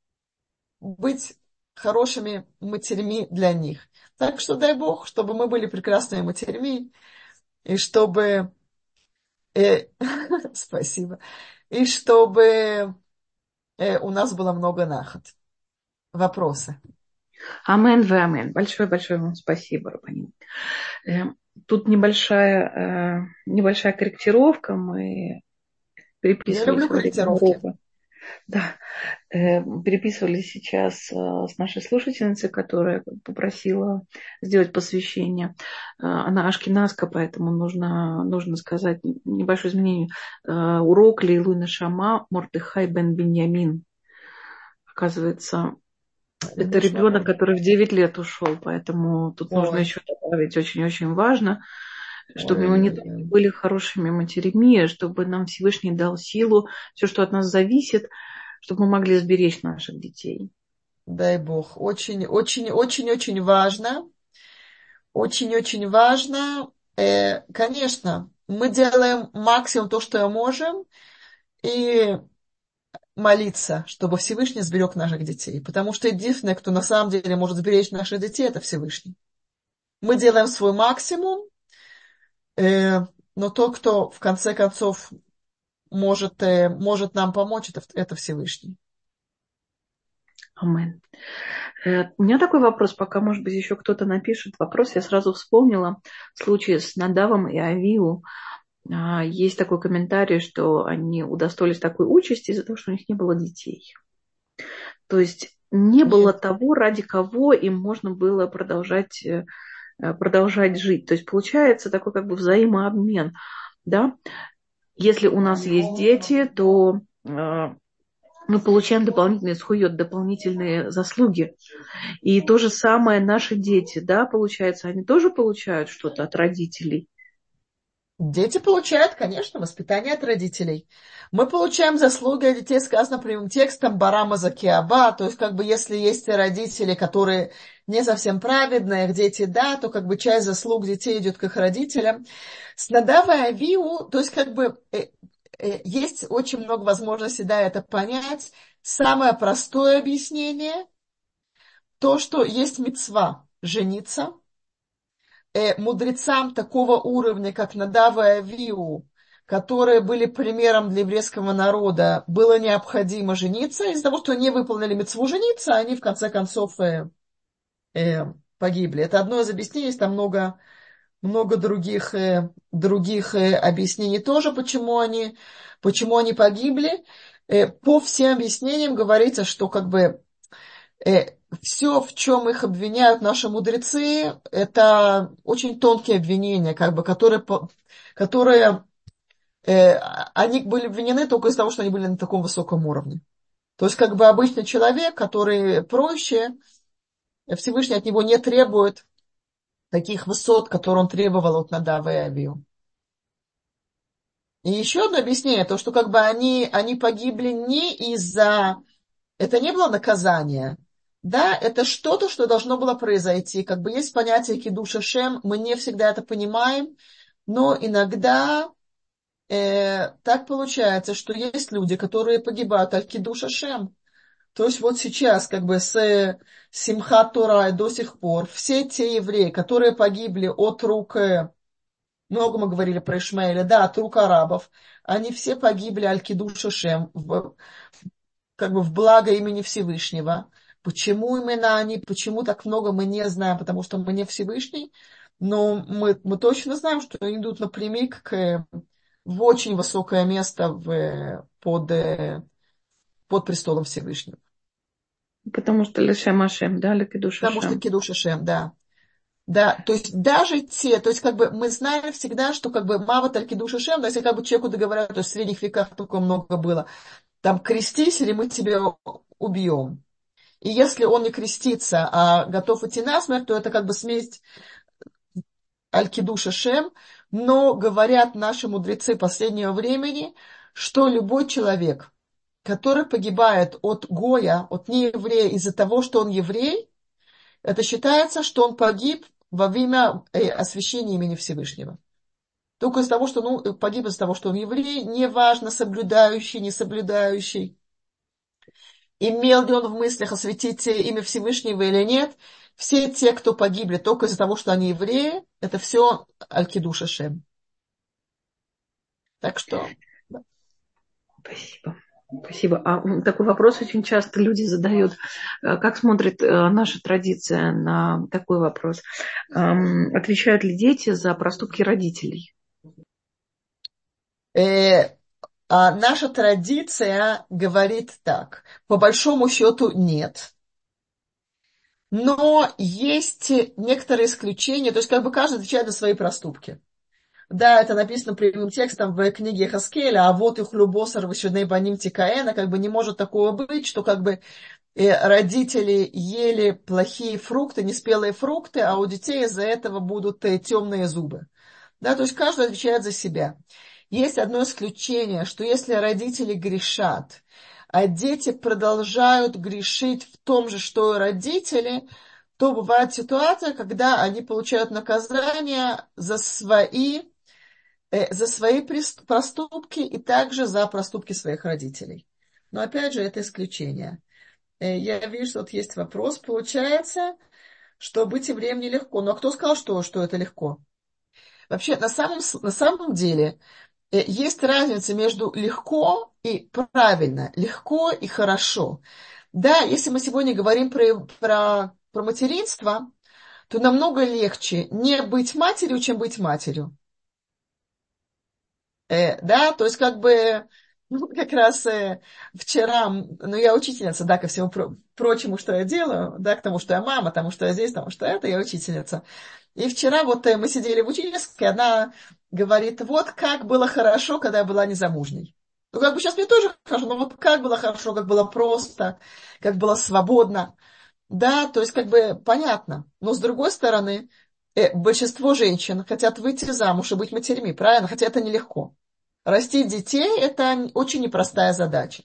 быть хорошими матерьми для них. Так что дай Бог, чтобы мы были прекрасными матерьми, и чтобы... э, спасибо. И чтобы э, у нас было много нахот. Вопросы? Амен в амен. Большое-большое вам спасибо, Рабаним. Тут небольшая, небольшая корректировка. Мы Я переписывались люблю во время корректировки. урока. Да, переписывались сейчас с нашей слушательницей, которая попросила сделать посвящение. Она ашкеназка, поэтому нужно, нужно сказать небольшое изменение. Урок Лейлуй Нашама Мордехай бен Биньямин. Оказывается, это ребенок, который в девять лет ушел, поэтому тут нужно Ой, еще добавить, очень-очень важно, чтобы ой, мы не ой, только ой. были хорошими матерями, а чтобы нам Всевышний дал силу, все, что от нас зависит, чтобы мы могли сберечь наших детей. Дай Бог. Очень, очень, очень, очень важно. Очень, очень важно. Э, конечно, мы делаем максимум то, что можем, и молиться, чтобы Всевышний сберег наших детей. Потому что единственное, кто на самом деле может сберечь наших детей, это Всевышний. Мы делаем свой максимум, э, но тот, кто в конце концов может, э, может нам помочь, это, это Всевышний. Амен. Э, У меня такой вопрос, пока, может быть, еще кто-то напишет вопрос. Я сразу вспомнила случай с Надавом и Авиу. А, Есть такой комментарий, что они удостоились такой участи из-за того, что у них не было детей. То есть не было Нет. того, ради кого им можно было продолжать, э, продолжать жить. То есть получается такой как бы взаимообмен. Да? Если у нас есть дети, то э, мы получаем дополнительные схует, дополнительные заслуги. И то же самое наши дети, да, получается, они тоже получают что-то от родителей. Дети получают, конечно, воспитание от родителей. Мы получаем заслуги от детей, сказано прямым текстом, барама закиаба, то есть как бы если есть родители, которые не совсем праведные, их дети да, то как бы часть заслуг детей идет к их родителям. С Надавой и Авиу, то есть как бы э, э, есть очень много возможностей, да, это понять. Самое простое объяснение, то, что есть мицва жениться, э, мудрецам такого уровня, как Надава и Авиу, которые были примером для еврейского народа, было необходимо жениться. Из-за того, что не выполнили мицву жениться, они в конце концов э, э, погибли. Это одно из объяснений, есть там много, много других, э, других э, объяснений тоже, почему они, почему они погибли. Э, по всем объяснениям говорится, что как бы Э, все, в чем их обвиняют наши мудрецы, это очень тонкие обвинения, как бы, которые, по- которые э, они были обвинены только из-за того, что они были на таком высоком уровне. То есть, как бы обычный человек, который проще, Всевышний от него не требует таких высот, которые он требовал от Надава и Авию. И еще одно объяснение, то, что как бы они, они погибли не из-за... Это не было наказание. Да, это что-то, что должно было произойти. Как бы есть понятие кидуша шем, мы не всегда это понимаем, но иногда э, так получается, что есть люди, которые погибают от кидуша шем. То есть вот сейчас, как бы с Симхат Тора до сих пор, все те евреи, которые погибли от рук, э, много мы говорили про Ишмаэля, да, от рук арабов, они все погибли аль кидуша шем, в, как бы в благо имени Всевышнего. Почему именно они, почему так много, мы не знаем, потому что мы не Всевышний, но мы, мы точно знаем, что они идут напрямик к, в очень высокое место в, под, под престолом Всевышнего. Потому что Лешем Ашем, да, Лекидуш Потому что Ашем. Кидуш Ашем, да. Да, то есть даже те, то есть как бы мы знаем всегда, что как бы Мават Аль Кидуш Ашем, да, если как бы человеку договорят, то есть в средних веках такое много было, там, крестись, или мы тебя убьем. И если он не крестится, а готов идти насмерть, то это как бы смерть аль-кидуш Ашем. Но говорят наши мудрецы последнего времени, что любой человек, который погибает от гоя, от нееврея из-за того, что он еврей, это считается, что он погиб во время э, освящения имени Всевышнего. Только из-за того, что ну, погиб из-за того, что он еврей, неважно, соблюдающий, не соблюдающий, имел ли он в мыслях осветить имя Всевышнего или нет, все те, кто погибли только из-за того, что они евреи, это все аль-кидуш Ашем. Так что... Да. Спасибо. Спасибо. А такой вопрос очень часто люди задают. Как смотрит наша традиция на такой вопрос? Отвечают ли дети за проступки родителей? Э, а наша традиция говорит так. По большому счету нет. Но есть некоторые исключения. То есть как бы каждый отвечает за свои проступки. Да, это написано прямым текстом в книге Хаскеля, а вот их любосар вышедней баним тикаэна, как бы не может такого быть, что как бы родители ели плохие фрукты, неспелые фрукты, а у детей из-за этого будут темные зубы. Да, то есть каждый отвечает за себя. Есть одно исключение, что если родители грешат, а дети продолжают грешить в том же, что и родители, то бывает ситуация, когда они получают наказание за свои, э, за свои проступки и также за проступки своих родителей. Но опять же, это исключение. Э, я вижу, что вот есть вопрос. Получается, что быть евреем нелегко. Но кто сказал, что, что это легко? Вообще, на самом, на самом деле, есть разница между легко и правильно, легко и хорошо. Да, если мы сегодня говорим про, про, про материнство, то намного легче не быть матерью, чем быть матерью. Э, да, то есть как бы, ну, как раз э, вчера, ну, я учительница, да, ко всему про, прочему, что я делаю, да, к тому, что я мама, тому, что я здесь, тому, что это, я учительница. И вчера вот э, мы сидели в учительской, она говорит, вот как было хорошо, когда я была незамужней. Ну, как бы сейчас мне тоже хорошо, но вот как было хорошо, как было просто, как было свободно. Да, то есть как бы понятно. Но с другой стороны, э, большинство женщин хотят выйти замуж и быть матерями, правильно? Хотя это нелегко. Растить детей – это очень непростая задача.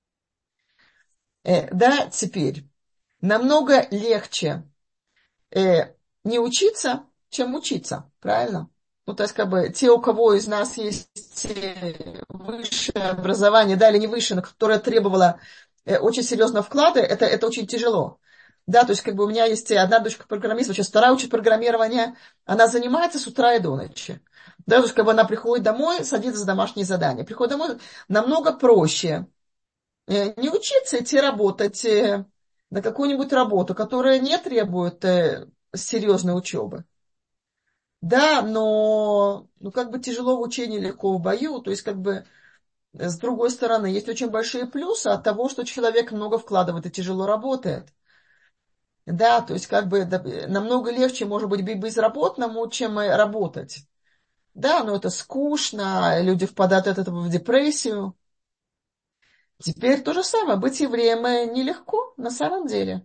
Э, да, теперь. Намного легче э, не учиться, чем учиться, правильно? Ну, то есть, как бы, те, у кого из нас есть высшее образование, да, или не высшее, но которое требовало э, очень серьезного вклада, это, это очень тяжело. Да, то есть, как бы, у меня есть одна дочка программиста, сейчас вторая учит программирование, она занимается с утра и до ночи. Да, то есть, как бы, она приходит домой, садится за домашние задания. Приходит домой намного проще э, не учиться, идти работать э, на какую-нибудь работу, которая не требует э, серьезной учебы. Да, но ну, как бы тяжело в учении, легко в бою. То есть, как бы, с другой стороны, есть очень большие плюсы от того, что человек много вкладывает и тяжело работает. Да, то есть, как бы, да, намного легче, может быть, быть безработному, чем работать. Да, но это скучно, люди впадают от этого в депрессию. Теперь то же самое, быть евреем нелегко, на самом деле.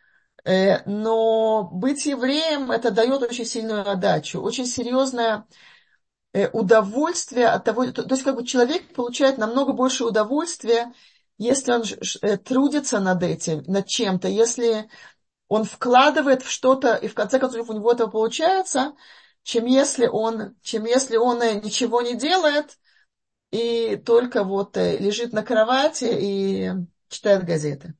Но быть евреем, это дает очень сильную отдачу, очень серьезное удовольствие от того, то, то есть как бы человек получает намного больше удовольствия, если он трудится над этим, над чем-то, если он вкладывает в что-то, и в конце концов у него это получается, чем если он, чем если он ничего не делает и только вот лежит на кровати и читает газеты.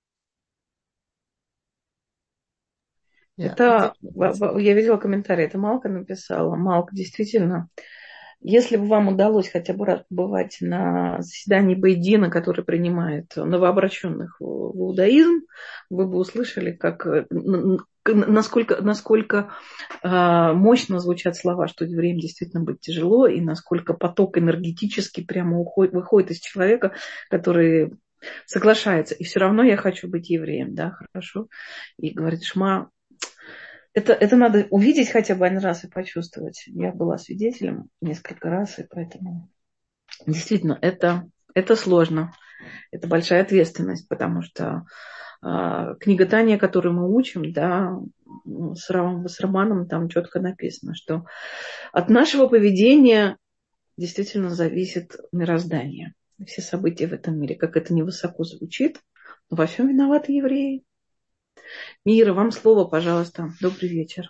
Это, я видела комментарий, это Малка написала. Малка, действительно, если бы вам удалось хотя бы раз побывать на заседании Бейдина, который принимает новообращенных в иудаизм, вы бы услышали, как, насколько, насколько мощно звучат слова, что евреям действительно быть тяжело, и насколько поток энергетический прямо уходит, выходит из человека, который соглашается. И все равно я хочу быть евреем, да, хорошо. И говорит, Шма, Это, это надо увидеть хотя бы один раз и почувствовать. Я была свидетелем несколько раз, и поэтому действительно это, это сложно. Это большая ответственность, потому что э, книга Таня, которую мы учим, да, с, Рам, с Романом там четко написано, что от нашего поведения действительно зависит мироздание. Все события в этом мире, как это невысоко звучит, но во всем виноваты евреи. Мира, вам слово, пожалуйста. Добрый вечер.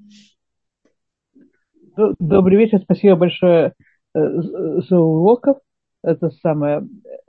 Добрый вечер, спасибо большое за уроков. Это самое...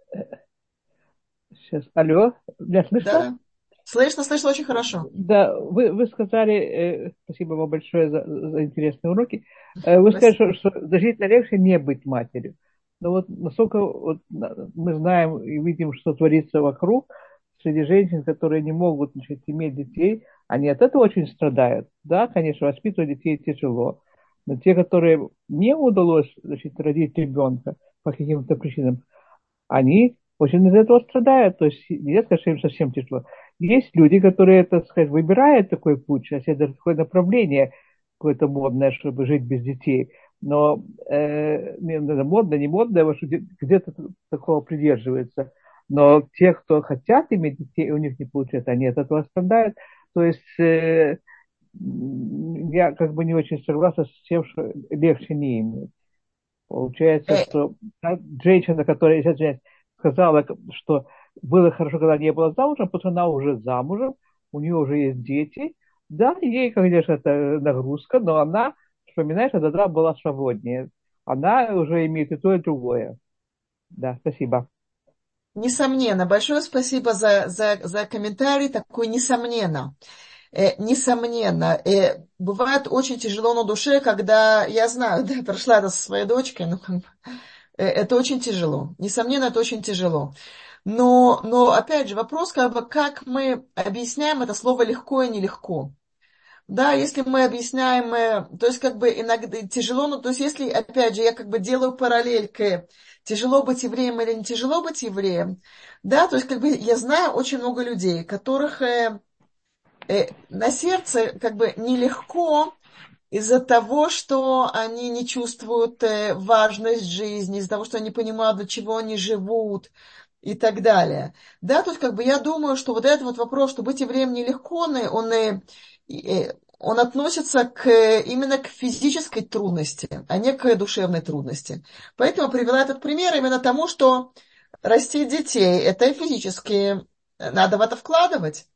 Сейчас, алло, меня слышно? Да, да. Слышно, слышно очень хорошо. Да, вы, вы сказали, э, спасибо вам большое за, за интересные уроки, э, вы сказали, что, что значительно легче не быть матерью. Но вот насколько вот, мы знаем и видим, что творится вокруг, среди женщин, которые не могут, значит, иметь детей, они от этого очень страдают. Да, конечно, воспитывать детей тяжело, но те, которые не удалось, значит, родить ребенка по каким-то причинам, они очень из этого страдают. То есть нельзя сказать, что им совсем тяжело. Есть люди, которые, так сказать, выбирают такой путь, сейчас это такое направление какое-то модное, чтобы жить без детей. Но э, модно, не модно, может, где-то такого придерживается. Но те, кто хотят иметь детей, у них не получается, они от этого страдают. То есть э, я как бы не очень согласен с тем, что легче не иметь. Получается, Э, что та женщина, которая сейчас сказала, что было хорошо, когда не была замужем, потому что она уже замужем, у нее уже есть дети. Да, ей, конечно, это нагрузка, но она вспоминает, что тогда была свободнее. Она уже имеет и то, и другое. Да, спасибо. Несомненно, большое спасибо за, за, за комментарий, такой несомненно. Э, несомненно, э, бывает очень тяжело на душе, когда, я знаю, да, прошла это со своей дочкой, но как бы, э, это очень тяжело. Несомненно, это очень тяжело. Но, но опять же, вопрос, как бы, как мы объясняем это слово легко и нелегко. Да, если мы объясняем, э, то есть как бы иногда тяжело, ну, то есть если, опять же, я как бы делаю параллель к тяжело быть евреем или не тяжело быть евреем, да, то есть как бы я знаю очень много людей, которых э, э, на сердце как бы нелегко из-за того, что они не чувствуют э, важность жизни, из-за того, что они понимают, для чего они живут и так далее. Да, то есть как бы я думаю, что вот этот вот вопрос, что быть евреем нелегко, он, э, он, э, э, он относится к, э, именно к физической трудности, а не к душевной трудности. Поэтому привела этот пример именно тому, что растить детей, это физически, э, надо в это вкладывать.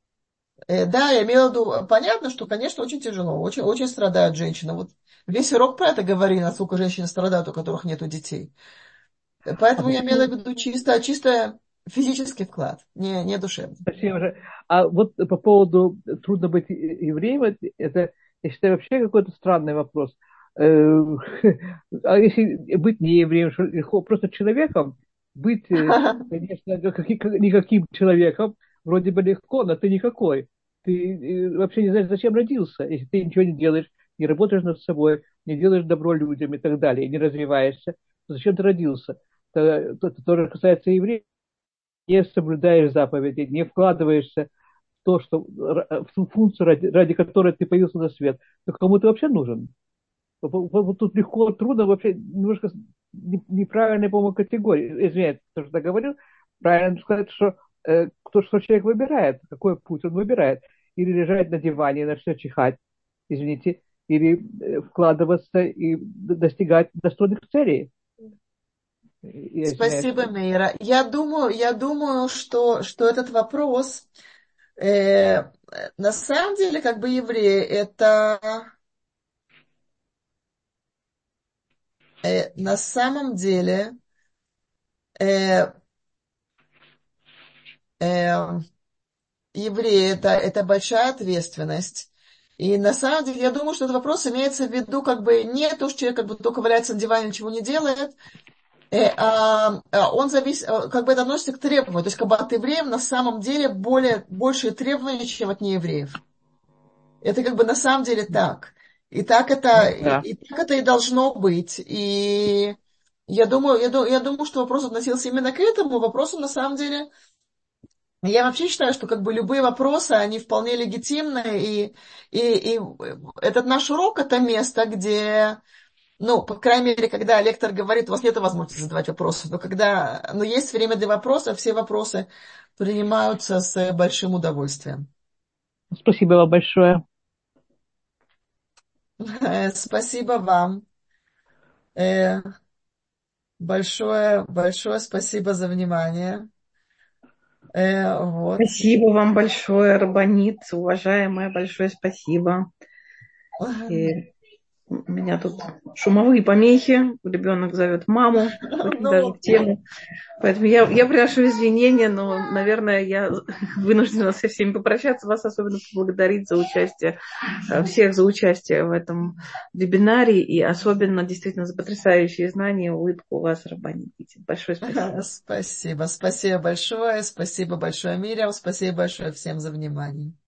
Э, Да, я имела в виду, понятно, что, конечно, очень тяжело, очень, очень страдают женщины. Вот весь урок про это говорили, насколько женщины страдают, у которых нет детей. Э, А Поэтому я имела в почему? виду чисто, чисто физический вклад, не, не душевный. Спасибо же. А вот по поводу трудно быть евреем, это, это, я считаю, вообще какой-то странный вопрос. Э, А если быть не евреем, что легко просто человеком, быть, э, конечно, каки- как- никаким человеком, вроде бы легко, но ты никакой. Ты э, вообще не знаешь, зачем родился, если ты ничего не делаешь, не работаешь над собой, не делаешь добро людям и так далее, и не развиваешься, то зачем ты родился? Это, это тоже касается евреев, не соблюдаешь заповеди, не вкладываешься в то, что в ту функцию, ради, ради которой ты появился на свет, то кому ты вообще нужен? Вот, вот- вот тут легко, трудно вообще немножко не- неправильная, по-моему, категория. Извиняюсь, то, что я говорил. Правильно сказать, что э, кто, что человек выбирает, какой путь он выбирает. Или лежать на диване и на все чихать, извините, или э, вкладываться и д- достигать достойных целей. Я извиняюсь. Спасибо, Мейра. Я думаю, я думаю, что, что этот вопрос, э, на самом деле, как бы евреи, это э, на самом деле э, э, евреи это, это большая ответственность. И на самом деле, я думаю, что этот вопрос имеется в виду, как бы не то, что человек как бы только валяется на диване, ничего не делает, э, а, а он зависит, а, как бы это относится к требованию. То есть, как бы от евреев на самом деле более, большие требования, чем от неевреев. Это как бы на самом деле так. И так это, Ну и, да. и так это и должно быть. И я думаю, я, ду- я думаю, что вопрос относился именно к этому. Вопросу на самом деле я вообще считаю, что как бы любые вопросы, они вполне легитимны, и, и, и этот наш урок – это место, где, Ну, по крайней мере, когда лектор говорит, у вас нет возможности задавать вопросы, но когда, но есть время для вопросов, все вопросы принимаются с большим удовольствием. Спасибо вам большое. Спасибо вам. Э, Большое, большое спасибо за внимание. Э, Вот. Спасибо вам большое, Рабанит, уважаемая, большое спасибо. И у меня тут шумовые помехи, ребенок зовет маму, очень даже в Ну, тему. Поэтому я, я приношу извинения, но, наверное, я вынуждена со всеми попрощаться, вас особенно поблагодарить за участие, э, всех за участие в этом вебинаре и особенно действительно за потрясающие знания, улыбку у вас, Рабанит. Большое спасибо. спасибо, спасибо большое, спасибо большое, Мириам, спасибо большое всем за внимание.